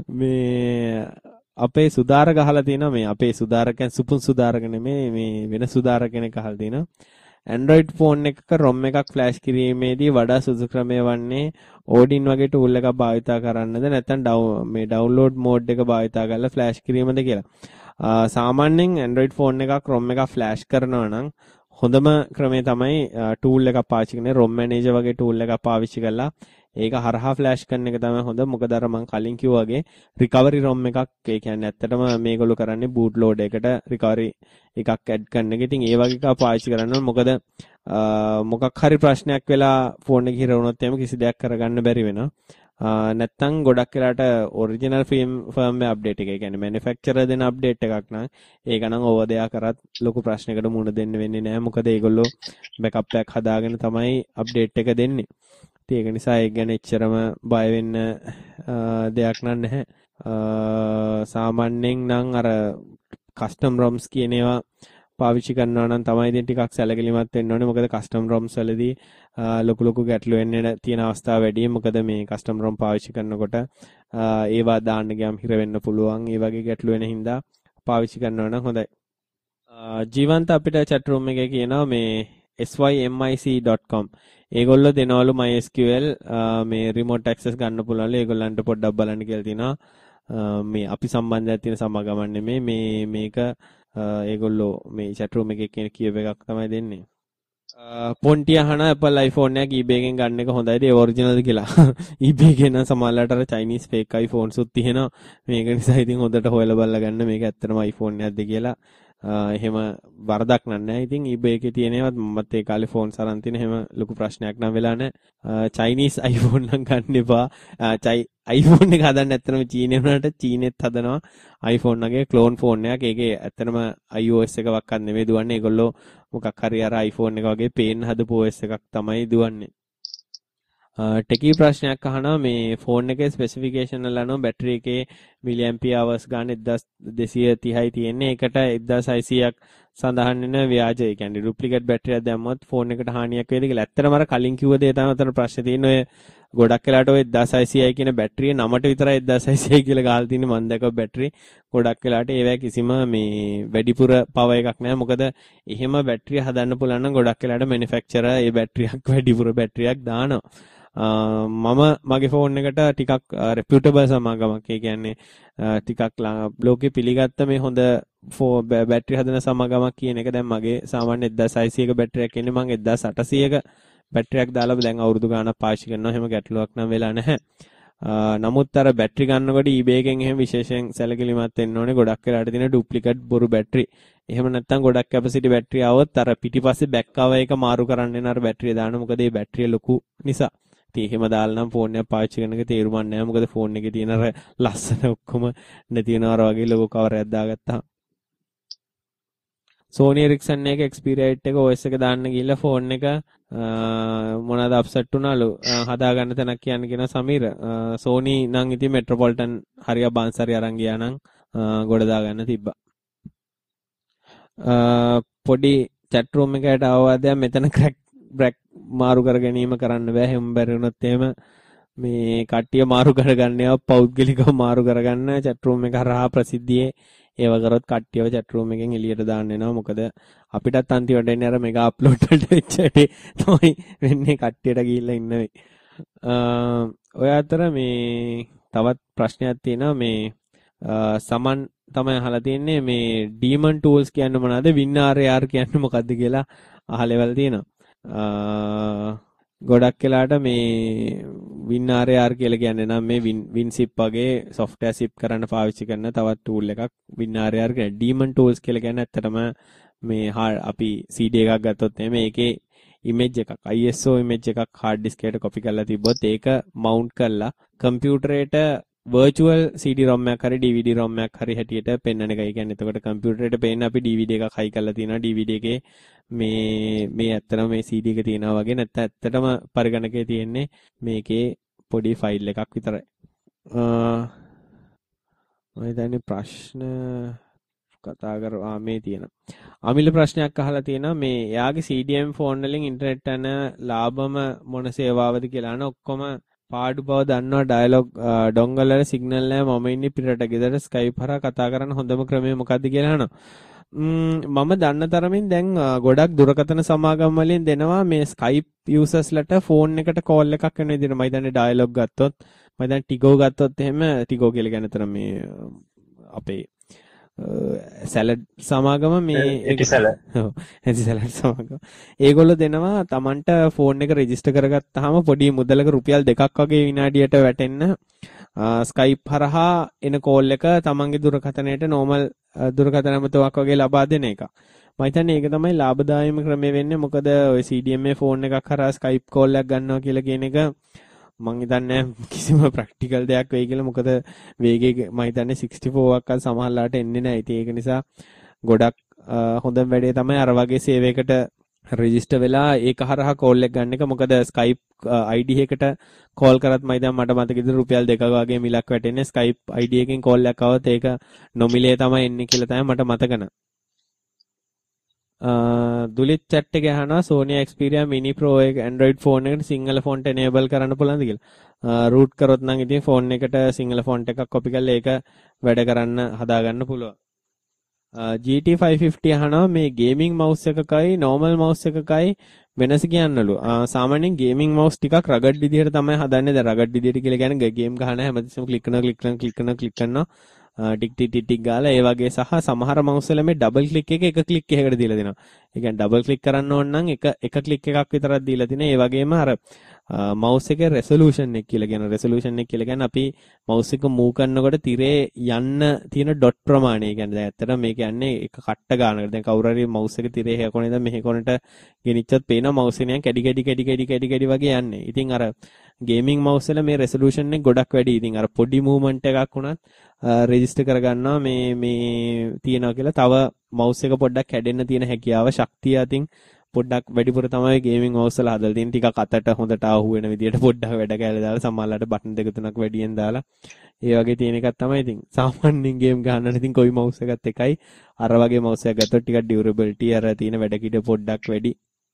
මේ අපේ සුදාර ගහලා තියෙනවා මේ අපේ සුදාරකයන් සුපුන් සුදාරක නෙමේ මේ වෙන සුදාර කෙනෙක් අහලා තියෙනවා. Android phone එකක ROM එකක් flash කිරීමේදී වඩා සුදුසු ක්‍රමය වන්නේ Odin වගේ tool එකක් භාවිතා කරන්නද නැත්නම් මේ download mode එක භාවිතා කරලා flash කිරීමද කියලා. සාමාන්‍යයෙන් Android phone එකක් ROM එකක් flash කරනවා නම් හොඳම ක්‍රමය තමයි tool එකක් පාවිච්චි කරන්නේ. ROM manager වගේ tool එකක් පාවිච්චි කරලා ඒක හරහා flash කරන එක තමයි හොඳ. මොකද අර මම කලින් කිව්වා වගේ recovery ROM එකක් ඒ කියන්නේ ඇත්තටම මේගොල්ලෝ කරන්නේ boot load එකට recovery එකක් add කරන එක. ඉතින් ඒ වගේ එකක් පාවිච්චි කරන්න ඕන. මොකද මොකක් හරි ප්‍රශ්නයක් වෙලා phone එක හිර වුණොත් එහෙම කිසි දෙයක් කරගන්න බැරි වෙනවා. නැත්තම් ගොඩක් වෙලාට original firmware update එක, ඒ කියන්නේ manufacturer දෙන update එකක් නම් ඒක නම් over there කරත් ලොකු ප්‍රශ්නයකට මුහුණ දෙන්න වෙන්නේ නැහැ. මොකද ඒගොල්ලෝ backup එකක් හදාගෙන තමයි update එක දෙන්නේ. ඉතින් ඒක නිසා ඒක ගැන එච්චරම බය වෙන්න දෙයක් නැහැ. සාමාන්‍යයෙන් නම් අර custom ROMs කියන ඒවා පාවිච්චි කරනවා නම් තමයි ඉතින් ටිකක් සැලකිලිමත් වෙන්න ඕනේ. මොකද custom ROMs වලදී ලොකු ලොකු ගැටලු වෙන්න තියෙන අවස්ථා වැඩි. මොකද මේ custom ROM පාවිච්චි කරනකොට ඒවා දාන්න ගියාම හිර වෙන්න පුළුවන්. ඒ වගේ ගැටලු වෙන හින්දා පාවිච්චි කරනවා නම් හොඳයි. ජීවන්ත අපිට chat room එකේ කියනවා මේ S Y M I C dot com ඒගොල්ලෝ දෙනවලු MySQL මේ remote access ගන්න පුළුවන්ලු. ඒගොල්ලන්ට පොඩ්ඩක් බලන්න කියලා තිනවා. මේ අපි සම්බන්ධයක් තියෙන සමාගමක් නෙමෙයි මේ මේක ඒගොල්ලෝ මේ chat room එකේ කියන කියව එකක් තමයි දෙන්නේ. පොන්ටි අහන Apple iPhone එකක් eBay එකෙන් ගන්න එක හොඳයිද ඒ ඔරිජිනල්ද කියලා. eBay එකේ නම් සමහරවිට අර Chinese fake iPhones උත් තියෙනවා. මේක නිසා ඉතින් හොඳට හොයලා බලලා ගන්න මේක ඇත්තටම iPhone එකක්ද කියලා. එහෙම වරදක් නැහැ. ඉතින් eBay එකේ තියෙනවත් මමත් ඒ කාලේ ෆෝන් සරන් තියෙන එහෙම ලොකු ප්‍රශ්නයක් නම් වෙලා නැහැ. චයිනීස් iPhone නම් ගන්න එපා. iPhone එක හදන්න ඇත්තටම චීනේ වුණාට චීනෙත් හදනවා iPhone එකේ ක්ලෝන් ෆෝන් එකක්. ඒකේ ඇත්තටම iOS එක වක්වත් නෙමෙයි දුවන්නේ. ඒගොල්ලෝ මොකක් හරි අර iPhone එක වගේ පේන්න හදපු O S එකක් තමයි දුවන්නේ. ටෙකී ප්‍රශ්නයක් අහනවා මේ ෆෝන් එකේ ස්පෙસિෆිකේෂන් වල අනුව බැටරි එකේ මිලි ඇම්පියර් hours ගන්න දෙසිය තිහයි තියෙන්නේ. ඒකට එක්දාස් හයසීයක් සඳහන් වෙන ව්‍යාජ. ඒ කියන්නේ ඩුප්ලිකේට් බැටරියක් දැම්මොත් ෆෝන් එකට හානියක් වේද කියලා. ඇත්තටම අර කලින් කිව්ව දේ තමයි අතන ප්‍රශ්නේ තියෙන්නේ. ඔය ගොඩක් වෙලාට ඔය එක්දාස් හයසීයයි කියන බැටරිය නමට විතරයි එක්දාස් හයසීයයි කියලා ගහලා තින්නේ. මම දැක්ක බැටරි ගොඩක් වෙලාට ඒවැ කිසිම මේ වැඩිපුර පව එකක් නැහැ. මොකද එහෙම බැටරිය හදන්න පුළුවන් නම් ගොඩක් වෙලාට මැනුෆැක්චරර් ඒ බැටරියක් වැඩිපුර බැටරියක් දානවා. මම මගේ ෆෝන් එකට ටිකක් රෙපියුටබල් සමාගමක්. ඒ කියන්නේ ටිකක් ලෝකෙ පිළිගත්ත මේ හොඳ බැටරි හදන සමාගමක් කියන එක දැන් මගේ සාමාන්‍ය එක්දාස් හයසීයක බැටරියක් එන්නේ මම එක්දාස් අටසීයක බැටරියක් දාලා දැන් අවුරුදු ගාණක් පාවිච්චි කරනවා. එහෙම ගැටලුවක් නම් වෙලා නැහැ. නමුත් අර බැටරි ගන්නකොට eBay එකෙන් එහෙම විශේෂයෙන් සැලකිලිමත් වෙන්න ඕනේ. ගොඩක් වෙලාට තියෙන ඩුප්ලිකේට් බොරු බැටරි. එහෙම නැත්නම් ගොඩක් කැපැසිටි බැටරි આવොත් අර පිටිපස්සේ බෑක් කවර් එක මාරු කරන්න වෙන අර බැටරිය දාන්න. මොකද මේ බැටරිය ලොකු නිසා. ඉතින් එහෙම දාලා නම් ෆෝන් එක පාවිච්චි කරන එක තේරුමක් නැහැ. මොකද ෆෝන් එකේ තියෙන අර ලස්සන ඔක්කොම නැති වෙනවා වගේ ලොකු කවරයක් දාගත්තා. Sony Ericsson එක එක්ස්පීරියයිට් එක O S එක දාන්න ගිහලා ෆෝන් එක මොනවාද අප්සෙට් වුණාලු. හදා ගන්න තැනක් කියන්න කියන සමීර. Sony නම් ඉතින් මෙට්‍රොපොලිටන් හරිය බාන්සරි අරන් ගියා නම් ගොඩ දා ගන්න තිබ්බා. පොඩි chat room එකකට ආවද මෙතන ක්‍රැක් බ්‍රැක් මාරු කර ගැනීම කරන්න බෑ. හැම බැරි වුණොත් එහෙම මේ කට්ටිය මාරු කරගන්න ඒවා පෞද්ගලිකව මාරු කරගන්න chat room එක හරහා ප්‍රසිද්ධියේ ඒව කරොත් කට්ටියව chat room එකෙන් එළියට දාන්න වෙනවා. මොකද අපිටත් අන්තිමට එන්නේ අර මෙගා අප්ලෝඩ් වලට වෙච්ච හැටි තමයි වෙන්නේ. කට්ටියට ගිහිල්ලා ඉන්න වෙයි. ඔය අතර මේ තවත් ප්‍රශ්නයක් තියෙනවා. මේ සමන් තමයි අහලා තියෙන්නේ මේ ඩීමන් ටූල්ස් කියන්නේ මොනවද? වින් ආර් ඒ ආර් කියන්නේ මොකද්ද කියලා අහලෙවල් තියෙනවා. ගොඩක් වෙලාට මේ වින් ආර් ඒ ආර් කියලා කියන්නේ නම් මේ වින් සිප් වගේ software සිප් කරන්න පාවිච්චි කරන තවත් tool එකක් වින් ආර් ඒ ආර් කියන්නේ. ඩීමන් tools කියලා කියන්නේ ඇත්තටම මේ අපි C D එකක් ගත්තොත් එහෙම ඒකේ image එකක් I S O image එකක් hard disk එකට copy කරලා තිබ්බොත් ඒක mount කරලා කම්පියුටරේට virtual C D ROM එකක් හරි D V D ROM එකක් හරි හැටියට පෙන්වන එකයි. කියන්නේ එතකොට කම්පියුටරේට පේන්න අපි D V D එකක් හයි කරලා තියෙනවා. D V D එකේ මේ මේ ඇත්තටම මේ C D එක තියෙනවා වගේ නැත්නම් ඇත්තටම පරිගණකයේ තියෙන්නේ මේකේ පොඩි ෆයිල් එකක් විතරයි. මම හිතන්නේ ප්‍රශ්න කතා කරා මේ තියෙන. අමිල ප්‍රශ්නයක් අහලා තියෙනවා මේ එයාගේ C D M ෆෝන් වලින් ඉන්ටර්නෙට් යන ලාභම මොන සේවාවද කියලා අහන ඔක්කොම පාඩු බව දන්නවා. ඩයලොග් ඩොංගල් වල සිග්නල් නැහැ. මම ඉන්නේ පිටරට ගෙදර Skype හරහා කතා කරන්න හොඳම ක්‍රමය මොකක්ද කියලා අහනවා. මම දන්න තරමින් දැන් ගොඩක් දුරකථන සමාගම් වලින් දෙනවා මේ Skype users-ලට ෆෝන් එකට කෝල් එකක් කරන විදිහට. මම හිතන්නේ ඩයලොග් ගත්තොත් මම දැන් Tigo ගත්තොත් එහෙම Tigo කියලා කියන තර මේ අපේ සැලඩ් සමාගම මේ ඔව් ඇති සැලඩ් සමාගම ඒගොල්ලෝ දෙනවා Tamanට ෆෝන් එක රෙජිස්ටර් කරගත්තාම පොඩි මුදලක රුපියල් දෙකක් වගේ විනාඩියට වැටෙන්න Skype හරහා එන කෝල් එක Tamanගේ දුරකථනයට normal දුරකථන ඇමතුමක් වගේ ලබා දෙන එක. මම හිතන්නේ ඒක තමයි ලාභදායීම ක්‍රමය වෙන්නේ. මොකද ඔය C D M A phone එකක් හරහා Skype කෝල් එකක් ගන්නවා කියලා කියන එක මම හිතන්නේ කිසිම ප්‍රැක්ටිකල් දෙයක් වෙයි කියලා. මොකද වේගය මම හිතන්නේ සික්ස්ටි ෆෝර් එකක් සමහරලාට එන්නේ නැහැ. ඉතින් ඒක නිසා ගොඩක් හොඳම වැඩේ තමයි අර වගේ සේවයකට රෙජිස්ටර් වෙලා ඒක හරහා කෝල් එක ගන්න එක. මොකද Skype I D එකකට කෝල් කරත් මම දැන් මට මතකද රුපියල් දෙකක වගේ මිලක් වැටෙන්නේ. Skype I D එකකින් කෝල් එකක් આવත් ඒක නොමිලේ තමයි එන්නේ කියලා තමයි මට මතක නැහැ. දුලිත් chat එකේ අහනවා Sony Xperia Mini Pro එක Android phone එකට සිංහල font enable කරන්න පුළුවන්ද කියලා. root කරොත් නම් ඉතින් phone එකට සිංහල font එකක් copy කරලා ඒක වැඩ කරන්න හදා ගන්න පුළුවන්. G T five fifty අහනවා මේ gaming mouse එකකයි normal mouse එකකයි වෙනස කියන්නලු. සාමාන්‍යයෙන් gaming mouse ටිකක් rugged විදිහට තමයි හදන්නේ. දැන් rugged විදිහට කියලා කියන්නේ game ගහන හැමතිස්සෙම click කරනවා click කරනවා click කරනවා click කරනවා ටික් ටික් ටික් ටික් ගාලා ඒ වගේ සහ සමහර mouse වල මේ double click එක එක click එකකට දීලා දෙනවා. ඒ කියන්නේ double click කරන්න ඕන නම් එක එක click එකක් විතරක් දීලා තිනේ. ඒ වගේම අර මවුස් එකේ රෙසලූෂන් එක කියලා කියන රෙසලූෂන් එක කියලා කියන්නේ අපි මවුස් එක මූව් කරනකොට තිරේ යන්න තියෙන ඩොට් ප්‍රමාණය කියන්නේ දැන් ඇත්තටම මේ කියන්නේ එක කට්ට ගන්නකට දැන් කවුරු හරි මවුස් එක තිරේ හැ කොනේ දැන් මෙහෙ කොනට ගෙනිච්චොත් පේනවා මවුස් එක නිකන් කැඩි කැඩි කැඩි කැඩි කැඩි කැඩි වගේ යන්නේ. ඉතින් අර ගේමින් මවුස් වල මේ රෙසලූෂන් එක ගොඩක් වැඩි. ඉතින් අර පොඩි මූව්මන්ට් එකක් වුණත් රෙජිස්ටර් කරගන්නවා මේ මේ තියනවා කියලා. තව මවුස් එක පොඩ්ඩක් කැඩෙන්න තියෙන හැකියාව ශක්තිය අතින් පොඩ්ඩක් වැඩිපුර තමයි ගේමින් මවුස් වල හදලා තියෙන. ටිකක් අතට හොඳට ආහු වෙන විදියට පොඩ්ඩක් වැඩ කැලේ දාලා සමහරවිට බටන් දෙක තුනක් වැඩියෙන් දාලා ඒ වගේ තියෙන එකක් තමයි. ඉතින් සාමාන්‍යයෙන් ගේම් ගහන්න ඉතින් කොයි මවුස් එකත් එකයි. අර වගේ මවුස් එකක් ගත්තොත් ටිකක් ඩියුරබිලිටි අර තියෙන වැඩ කිඩ පොඩ්ඩක් වැඩි.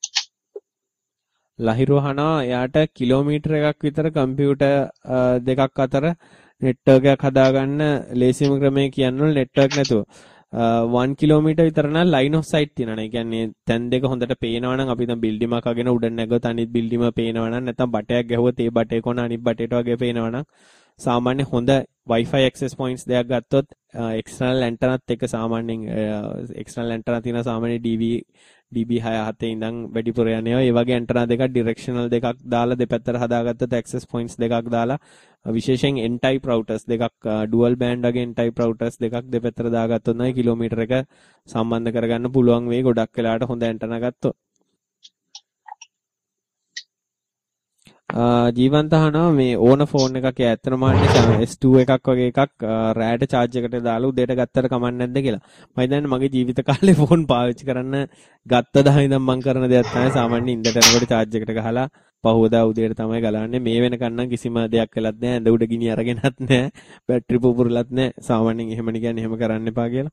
ලහිරු අහනවා එයාට කිලෝමීටර එකක් විතර කම්පියුටර් දෙකක් අතර නෙට්වර්ක් එකක් හදාගන්න ලේසිම ක්‍රමය කියන්නොත් නෙට්වර්ක් නැතුව one කිලෝමීටර් විතර නම් ලයින් ඔෆ් සයිට් තියෙනවා. ඒ කියන්නේ තැන් දෙක හොඳට පේනවා නම් අපි දැන් බිල්ඩින් එකක් අගෙන උඩ නැගුවොත් අනිත් බිල්ඩිම පේනවා නම් නැත්නම් බටයක් ගැහුවොත් ඒ බටේ කොන අනිත් බටේට වගේ පේනවා නම් සාමාන්‍ය හොඳ Wi-Fi access points දෙයක් ගත්තොත් external antennaත් එක්ක සාමාන්‍යයෙන් external antenna තියෙන සාමාන්‍ය D V D B six හතේ ඉඳන් වැඩිපුර යනවා. ඒ වගේ antenna දෙකක් directional දෙකක් දාලා දෙපැත්තට හදාගත්තොත් access points දෙකක් දාලා විශේෂයෙන් N type routers දෙකක් dual band වගේ N type routers දෙකක් දෙපැත්තට දාගත්තොත් නයි කිලෝමීටර එක සම්බන්ධ කරගන්න පුළුවන් වෙයි ගොඩක් වෙලාවට හොඳ antenna ගත්තොත්. ජීවන්ත අහනවා මේ ඕන ෆෝන් එකක් ඇත්තටම S two එකක් වගේ එකක් රෑට charge එකට දාලා උදේට ගත්තට කමක් නැද්ද කියලා. මම හිතන්නේ මගේ ජීවිත කාලේ ෆෝන් පාවිච්චි කරන්න ගත්ත දා ඉඳන් මම කරන දෙයක් තමයි සාමාන්‍යයෙන් ඉඳට යනකොට charge එකට ගහලා පහුවදා උදේට තමයි ගලවන්නේ. මේ වෙනකන් නම් කිසිම දෙයක් වෙලත් නැහැ. ඇඳ උඩ ගිනි අරගෙනත් නැහැ. බැටරි පුපුරලත් නැහැ. සාමාන්‍යයෙන් එහෙම නිකන් එහෙම කරන්න එපා කියලා.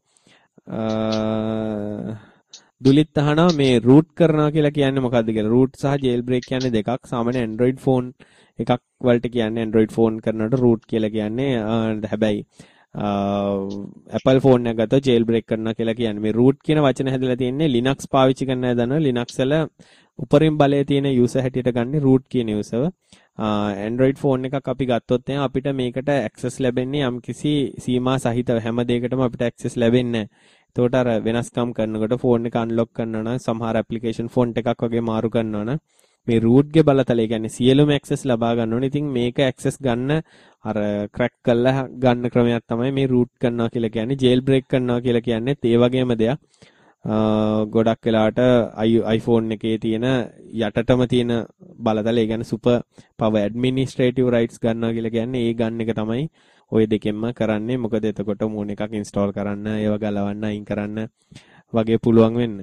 දුලිත් අහනවා මේ root කරනවා කියලා කියන්නේ මොකද්ද කියලා. root සහ jailbreak කියන්නේ දෙකක්. සාමාන්‍ය Android phone එකක් වලට කියන්නේ Android phone කරනකොට root කියලා කියන්නේ. හැබැයි Apple phone එකක් ගත්තොත් jailbreak කරනවා කියලා කියන්නේ. මේ root කියන වචන හැදලා තියෙන්නේ Linux පාවිච්චි කරන අය දන්නවා. Linux වල උපරිම බලය තියෙන user හැටියට ගන්න root කියන user. Android phone එකක් අපි ගත්තොත් එහෙනම් අපිට මේකට access ලැබෙන්නේ යම්කිසි සීමා සහිතව හැම දෙයකටම අපිට access ලැබෙන්නේ නැහැ. එතකොට අර වෙනස්කම් කරනකොට ෆෝන් එක අන්ලොක් කරනවා නම් සමහර ඇප්ලිකේෂන් ෆොන්ට් එකක් වගේ මාරු කරනවා නම් මේ root ගේ බලතලය කියන්නේ සියලුම access ලබා ගන්න ඕනේ. ඉතින් මේක access ගන්න අර crack කරලා ගන්න ක්‍රමයක් තමයි මේ root කරනවා කියලා කියන්නේ. jailbreak කරනවා කියලා කියන්නේ ඒ වගේම දෙයක්. ගොඩක් වෙලාවට iPhone එකේ තියෙන යටටම තියෙන බලතල ඒ කියන්නේ super power administrative rights ගන්නවා කියලා කියන්නේ ඒ ගන්න එක තමයි ඔය දෙකෙන්ම කරන්නේ. මොකද එතකොට මූණ එකක් ඉන්ස්ටෝල් කරන්න, ඒව ගලවන්න, අයින් කරන්න වගේ පුළුවන් වෙන්න.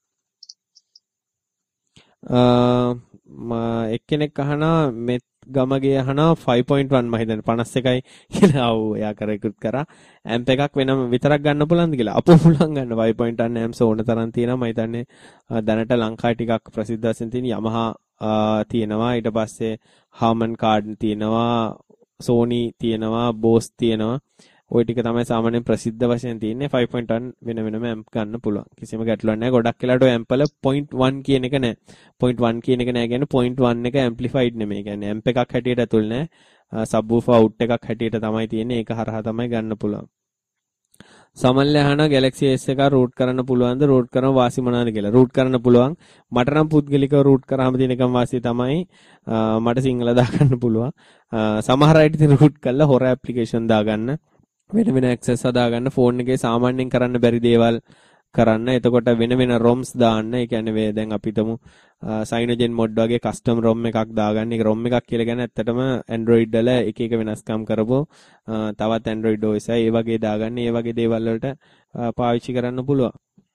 අ එක්කෙනෙක් අහනවා මෙත් ගමගේ අහනවා five point one මම හිතන්නේ පනස් එකයි කියලා. ඔව් එයා කරේකුත් කරා. ඇම්ප් එකක් වෙනම විතරක් ගන්න පුළුවන්ද කියලා. අපෝ පුළුවන් ගන්න five point one ඇම්ප්ස් ඕන තරම් තියෙනවා. මම හිතන්නේ දැනට ලංකාවේ ටිකක් ප්‍රසිද්ධ වශයෙන් තියෙන Yamaha තියෙනවා. ඊට පස්සේ Harman Kardon තියෙනවා. Sony තියෙනවා, Bose තියෙනවා. ওই ටික තමයි සාමාන්‍යයෙන් ප්‍රසිද්ධ වශයෙන් තියෙන්නේ. five point one වෙන වෙනම ඇම්ප් ගන්න පුළුවන්. කිසිම ගැටලුවක් නැහැ. ගොඩක් වෙලාවට ඔය ඇම්ප් වල point one කියන එක නැහැ. point one කියන එක නැහැ කියන්නේ point one එක amplified නෙමෙයි. කියන්නේ ඇම්ප් එකක් හැටියට ඇතුල් නැහැ. subwoofer out එකක් හැටියට තමයි තියෙන්නේ. ඒක හරහා තමයි ගන්න පුළුවන්. සමල්ල අහන Galaxy S එක root කරන්න පුළුවන්ද? root කරන වාසි මොනවාද කියලා. root කරන්න පුළුවන්. මට නම් පුද්ගලිකව root කරාම තියෙන එකම වාසිය තමයි මට සිංහල දාගන්න පුළුවන්. සමහර අයට ඉතින් root කරලා හොර application දාගන්න, වෙන වෙන access හදාගන්න, phone එකේ සාමාන්‍යයෙන් කරන්න බැරි දේවල් කරන්න. එතකොට වෙන වෙන ROMs දාන්න. ඒ කියන්නේ දැන් අපි හිතමු Cyanogen mod වගේ custom ROM එකක් දාගන්න. ඒක ROM එකක් කියලා කියන්නේ ඇත්තටම Android වල එක එක වෙනස්කම් කරපො තවත් Android O S ඒ වගේ දාගන්න. ඒ වගේ දේවල් වලට පාවිච්චි කරන්න පුළුවන්.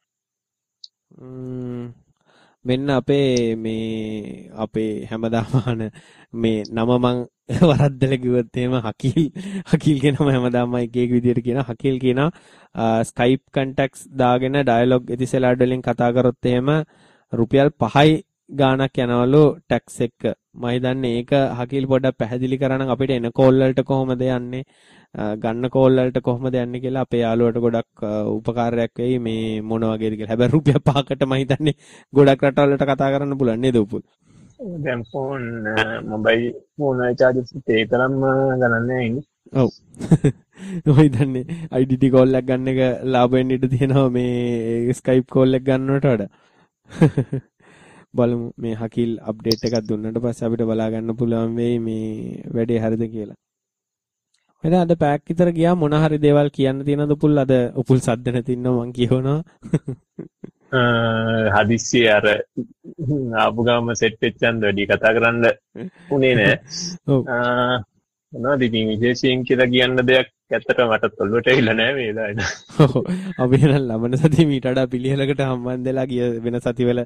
මෙන්න අපේ මේ අපේ හැමදාම මේ නම මං වරද්දලා කිව්වොත් එහෙම හකීල් හකීල් කියන නම හැමදාම එක එක විදියට කියනවා. හකීල් කියනවා Skype contacts දාගෙන dialog එතිසලාඩ් වලින් කතා කරොත් එහෙම රුපියල් පහයි ගාණක් යනවලු ටැක්ස් එක. මම හිතන්නේ ඒක හකීල් පොඩ්ඩක් පැහැදිලි කරා නම් අපිට එන කෝල් වලට කොහොමද යන්නේ, ගන්න කෝල් වලට කොහොමද යන්නේ කියලා අපේ යාළුවට ගොඩක් උපකාරයක් වෙයි මේ මොන වගේද කියලා. හැබැයි රුපියල් පහකට මම හිතන්නේ ගොඩක් රටවල් වලට කතා කරන්න පුළුවන් නේද උපුල්? දැන් ෆෝන් මොබයිල් ෆෝන් වල charges ඒ තරම්ම ගණන් නැහැ ඉන්නේ. ඔව්. ඔය දන්නේ I D D කෝල් එකක් ගන්න එක ලාභ වෙන්න ඉඩ තියෙනවා මේ Skype කෝල් එක ගන්නවට වඩා. බලමු මේ හකිල් අප්ඩේට් එකක් දුන්නට පස්සේ අපිට බලා ගන්න පුළුවන් වෙයි මේ වැඩේ හරිද කියලා. මම අද පැයක් විතර ගියා මොන හරි දේවල් කියන්න තියෙනවද පුල් අද උපුල් සද්ද නැති ඉන්නවා මං කියවනවා. හදිස්සිය අර ආපු ගාම සෙට් වෙච්චන්ද වැඩි කතා කරන්න උනේ නෑ. ඔව්. මොනවද ඉතින් විශේෂයෙන් කියලා කියන්න දෙයක් ඇත්තට මට ඔළුවට ඇවිල්ලා නෑ මේ වෙලාවේ. ඔව්. අපි නම් ලබන සතියේ මීට වඩා පිළිහෙලකට හම්බන් දෙලා ගිය වෙන සතිවල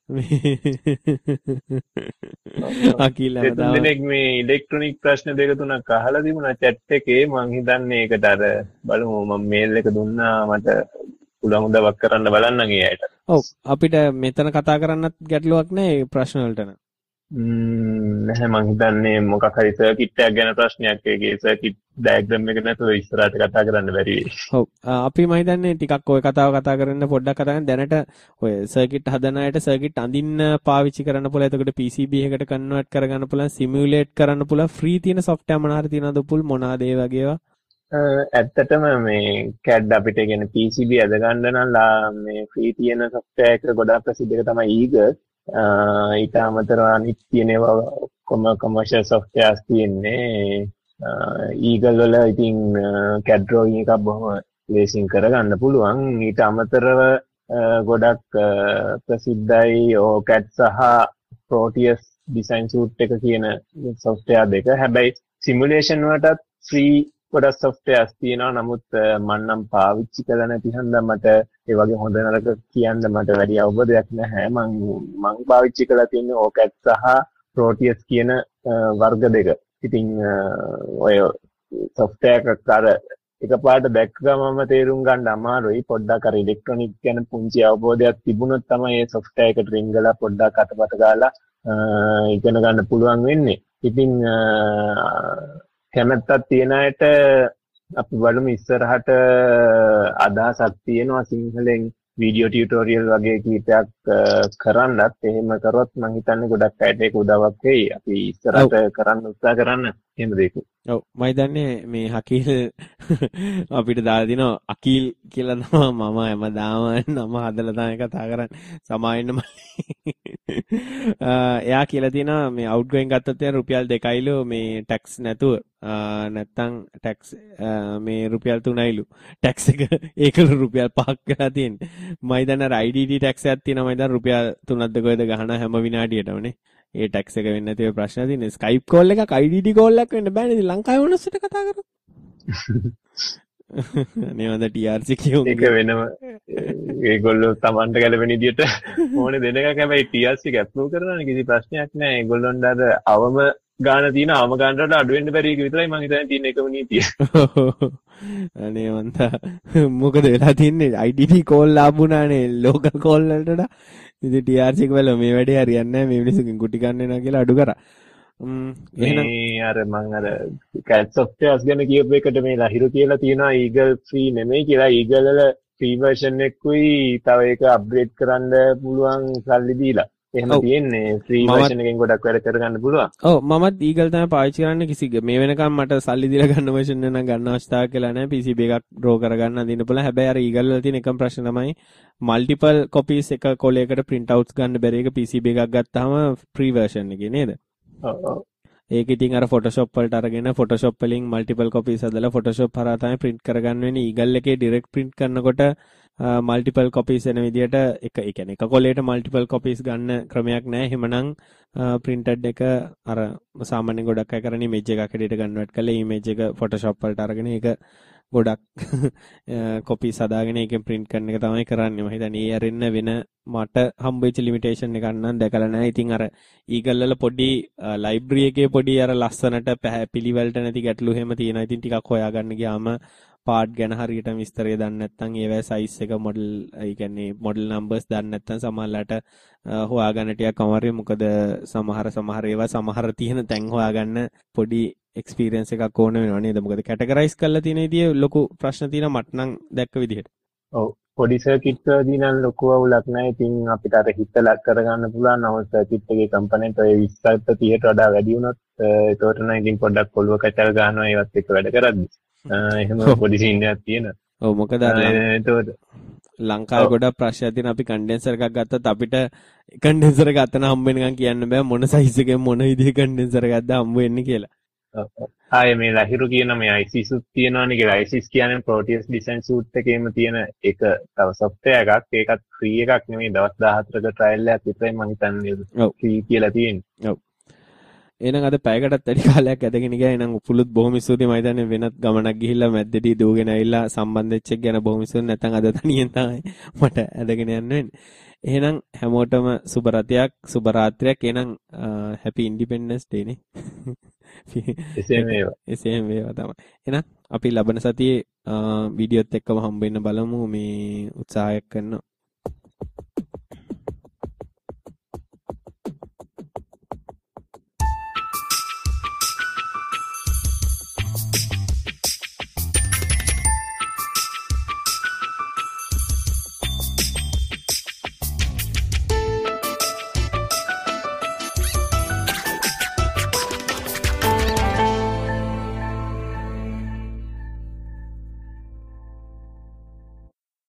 අකිල දෙනෙක් මේ ඉලෙක්ට්‍රොනික ප්‍රශ්න දෙක තුනක් අහලා තිබුණා chat එකේ මං හිතන්නේ ඒකට අර බලමු මම මේල් එක දුන්නා මට පුළුවන් උදව්වක් කරන්න බලන්න ගියාට. ඔව් අපිට මෙතන කතා කරන්නත් ගැටලුවක් නැහැ ප්‍රශ්න වලට නම්. නැහැ මං හිතන්නේ මොකක් හරි සර්කිට් එකක් ගැන ප්‍රශ්නයක් ඒකේ සර්කිට් ඩයග්‍රෑම් එක නැතුව ඉස්සරහට කතා කරන්න බැරි වෙයි. ඔව් අපි මම හිතන්නේ ටිකක් ওই කතාව කතා කරන්න පොඩ්ඩක් කතා කරන්න දැනට ඔය සර්කිට් හදන අයට සර්කිට් අඳින්න පාවිච්චි කරන්න පුළුවන්. එතකොට P C B එකකට කන්වර්ට් කරගන්න පුළුවන්, සිමියුලේට් කරන්න පුළුවන්. ෆ්‍රී තියෙන software මොනවාරි තියෙනවද පුල් මොනවාද ඒ වගේ ඒවා? ඇත්තටම මේ C A D අපිට කියන්නේ P C B අද ගන්න නම් මේ ෆ්‍රී තියෙන software එක ගොඩාක් ප්‍රසිද්ධ එක තමයි Eagle. ඊට අමතරව අනිත් තියෙන ඒවා ඔක්කොම commercial softwares තියෙන්නේ. Eagle වල ඉතින් C A D drawing එකක් බොහොම ලේසියෙන් කරගන්න පුළුවන්. ඊට අමතරව ගොඩක් ප්‍රසිද්ධයි O C A D සහ Proteus design suite එක කියන software දෙක. හැබැයි simulation වලටත් free ගොඩක් softwares තියෙනවා. නමුත් මම නම් පාවිච්චි කරලා නැති හින්දා මට ඒ වගේ හොඳ නරක කියන්න මට වැඩි අවබෝධයක් නැහැ. මම මම පාවිච්චි කරලා තියෙන්නේ O C A D සහ Proteus කියන වර්ග දෙක. ඉතින් ඔය software එකක් අර එකපාරට දැක්ක ගමන්ම තේරුම් ගන්න අමාරුයි. පොඩ්ඩක් අර ඉලෙක්ට්‍රොනික ගැන පුංචි අවබෝධයක් තිබුණොත් තමයි මේ software එකට රිංගලා පොඩ්ඩක් අතපත ගාලා ඉගෙන ගන්න පුළුවන් වෙන්නේ. ඉතින් කැමැත්තක් තියෙන අයට අපි බලමු ඉස්සරහට අදහසක් තියෙනවා සිංහලෙන් වීඩියෝ ටියුටෝරියල් වගේ කීපයක් කරන්නත්. එහෙම කරොත් මම හිතන්නේ ගොඩක් අයට ඒක උදව්වක් වෙයි. අපි ඉස්සරහට කරන්න උත්සාහ කරන්න එහෙම දෙයක්. ඔව් මම හිතන්නේ මේ හකීල් අපිට දාලා දිනවා අකීල් කියලා තමයි මම හැමදාම නම හදලා තමයි කතා කරන්නේ. සමාවෙන්න මම එයා කියලා තියෙනවා මේ අවුට්ගෝයින් ගත්තොත් යන රුපියල් දෙකයිලු මේ ටැක්ස් නැතුව නැත්තම් ටැක්ස් මේ රුපියල් තුනයිලු ටැක්ස් එක ඒකලු රුපියල් පහක් වෙලා තියෙන්නේ. මම හිතන්නේ අර I D D ටැක්ස් එකක් තියෙනවා. මම හිතන්නේ රුපියල් තුනක්ද කොහෙද ගහන හැම විනාඩියටමනේ. ඒ ටැක්ස් එක වෙන්නේ නැතිව ප්‍රශ්න තියෙන්නේ. Skype call එකක් I D D call එකක් වෙන්න බෑනේ. ඉතින් ලංකාවේ මොනස්සට කතා කරමු. නේද T R C කියමු. ඒක වෙනම ඒගොල්ලෝ Tamanට ගැලපෙන විදියට ඕනේ දෙන එකක්. හැබැයි T R C එක ඇප්‍රූව් කරනවා කිසි ප්‍රශ්නයක් නැහැ. ඒගොල්ලොන්ට අර අවම ගාන තියෙන අවම ගානට අඩු වෙන්න බැරි එක විතරයි මම හිතන්නේ තියෙන එකම නීතිය. අනේ මන්තා මොකද වෙලා තින්නේ I D D call ලාභුණානේ local call වලට වඩා. ඉතින් T R C එක වල මේ වැඩේ හරියන්නේ නැහැ. මේ මිනිස්සුකින් කුටි ගන්න වෙනවා කියලා අඩු කරා. මේ අර මං අර C A D softwares ගැන කියපු එකට මේ ලහිරු කියලා තියෙනවා Eagle free නෙමෙයි කියලා. Eagle වල free version එකකුයි තව ඒක අප්ග්‍රේඩ් කරන්න පුළුවන් සල්ලි දීලා. එහෙම තියෙන්නේ free version එකෙන් ගොඩක් වැඩ කරගන්න පුළුවන්. ඔව් මමත් Eagle තමයි පාවිච්චි කරන්නේ. කිසි මේ වෙනකම් මට සල්ලි දීලා ගන්න version එක නම් ගන්න අවශ්‍යතාවයක් කියලා නැහැ. P C B එකක් draw කරගන්න අදින්න පුළුවන්. හැබැයි අර Eagle වල තියෙන එකම ප්‍රශ්න තමයි multiple copies එක කොලයකට print outs ගන්න බැරි එක P C B එකක් ගත්තාම free version එකේ නේද? ඔව් ඔව්. ඒක ඉතින් අර Photoshop වලට අරගෙන Photoshop වලින් multiple copies හදලා Photoshop හරහා තමයි print කරගන්න වෙන්නේ. Eagle එකේ direct print කරනකොට multiple copies එන විදියට එක ඒ කියන්නේ එක කොලේට multiple copies ගන්න ක්‍රමයක් නැහැ. එහෙමනම් printed එක අර සාමාන්‍යයෙන් ගොඩක් අය කරන්නේ image එකක් හැටියට convert කරලා image එක Photoshop වලට අරගෙන ඒක ගොඩක් copies හදාගෙන ඒකෙන් print කරන එක තමයි කරන්නේ. මම හිතන්නේ ඒ අරින්න වෙන මට හම්බෙච්ච limitation එකක් නම් දැකලා නැහැ. ඉතින් අර Eagle වල පොඩි library එකේ පොඩි අර ලස්සනට පිළිවෙලට නැති ගැටලු එහෙම තියෙනවා. ඉතින් ටිකක් හොයාගන්න ගියාම පාර්ට් ගැන හරියට විස්තරය දන්නේ නැත්නම් ඒවැ size එක model ඒ කියන්නේ model numbers දන්නේ නැත්නම් සමහරලාට හොයාගන්න ටිකක් අමාරුයි. මොකද සමහර සමහර ඒවා සමහර තියෙන තැන් හොයාගන්න පොඩි experience එකක් ඕන වෙනවා නේද? මොකද categorize කරලා තියෙන විදිය ලොකු ප්‍රශ්න තියෙනවා මට නම් දැක්ක විදිහට. ඔව් පොඩි circuit වලදී නම් ලොකු අවුලක් නැහැ. ඉතින් අපිට අර හිතලා කරගන්න පුළුවන්. නමුත් circuit එකේ component ඔය විස්සට තිහට වඩා වැඩි වුණොත් ඒකට නම් ඉතින් පොඩ්ඩක් පොළව කැචල් ගන්නවා ඒවත් එක්ක වැඩ කරද්දි. එහෙම පොඩි සීන් එකක් තියෙනවා. ඔව් මොකද අර එතකොට ලංකාවේ ගොඩක් ප්‍රශ්න තියෙන අපි කන්ඩෙන්සර් එකක් ගත්තත් අපිට කන්ඩෙන්සර් එක අතන හම්බ වෙනකන් කියන්න බෑ මොන සයිස් එකෙන් මොන විදිහේ කන්ඩෙන්සර් එකක්ද හම්බ වෙන්නේ කියලා. ආයේ මේ ලහිරු කියන මේ අයිසිස් උත් තියෙනවනේ කියලා. අයිසිස් කියන්නේ Proteus design suite එකේම තියෙන එක තව software එකක්. ඒකත් free එකක් නෙමෙයි. දවස් දාහතරක trial එකක් විතරයි මම හිතන්නේ free කියලා තියෙන්නේ. ඔව්. එහෙනම් අද පැයකටත් වැඩි කාලයක් ඇදගෙන ගියා. එහෙනම් උපුලුත් බොහොම ස්තුතියි. මම හිතන්නේ වෙනත් ගමනක් ගිහිල්ලා මැද්දේදී දූගෙන ඇවිල්ලා සම්බන්ධ වෙච්ච එක ගැන බොහොම ස්තුතියි. නැත්නම් අද තනියෙන් තමයි මට ඇදගෙන යන්න වෙන්නේ. එහෙනම් හැමෝටම සුබ රාත්‍රියක් සුබ රාත්‍රියක්. එහෙනම් happy independence day නේ. එසේම වේවා. එසේම වේවා තමයි. එහෙනම් අපි ලබන සතියේ වීඩියෝත් එක්කම හම්බ වෙන්න බලමු. මේ උත්සාහයක් කරනවා.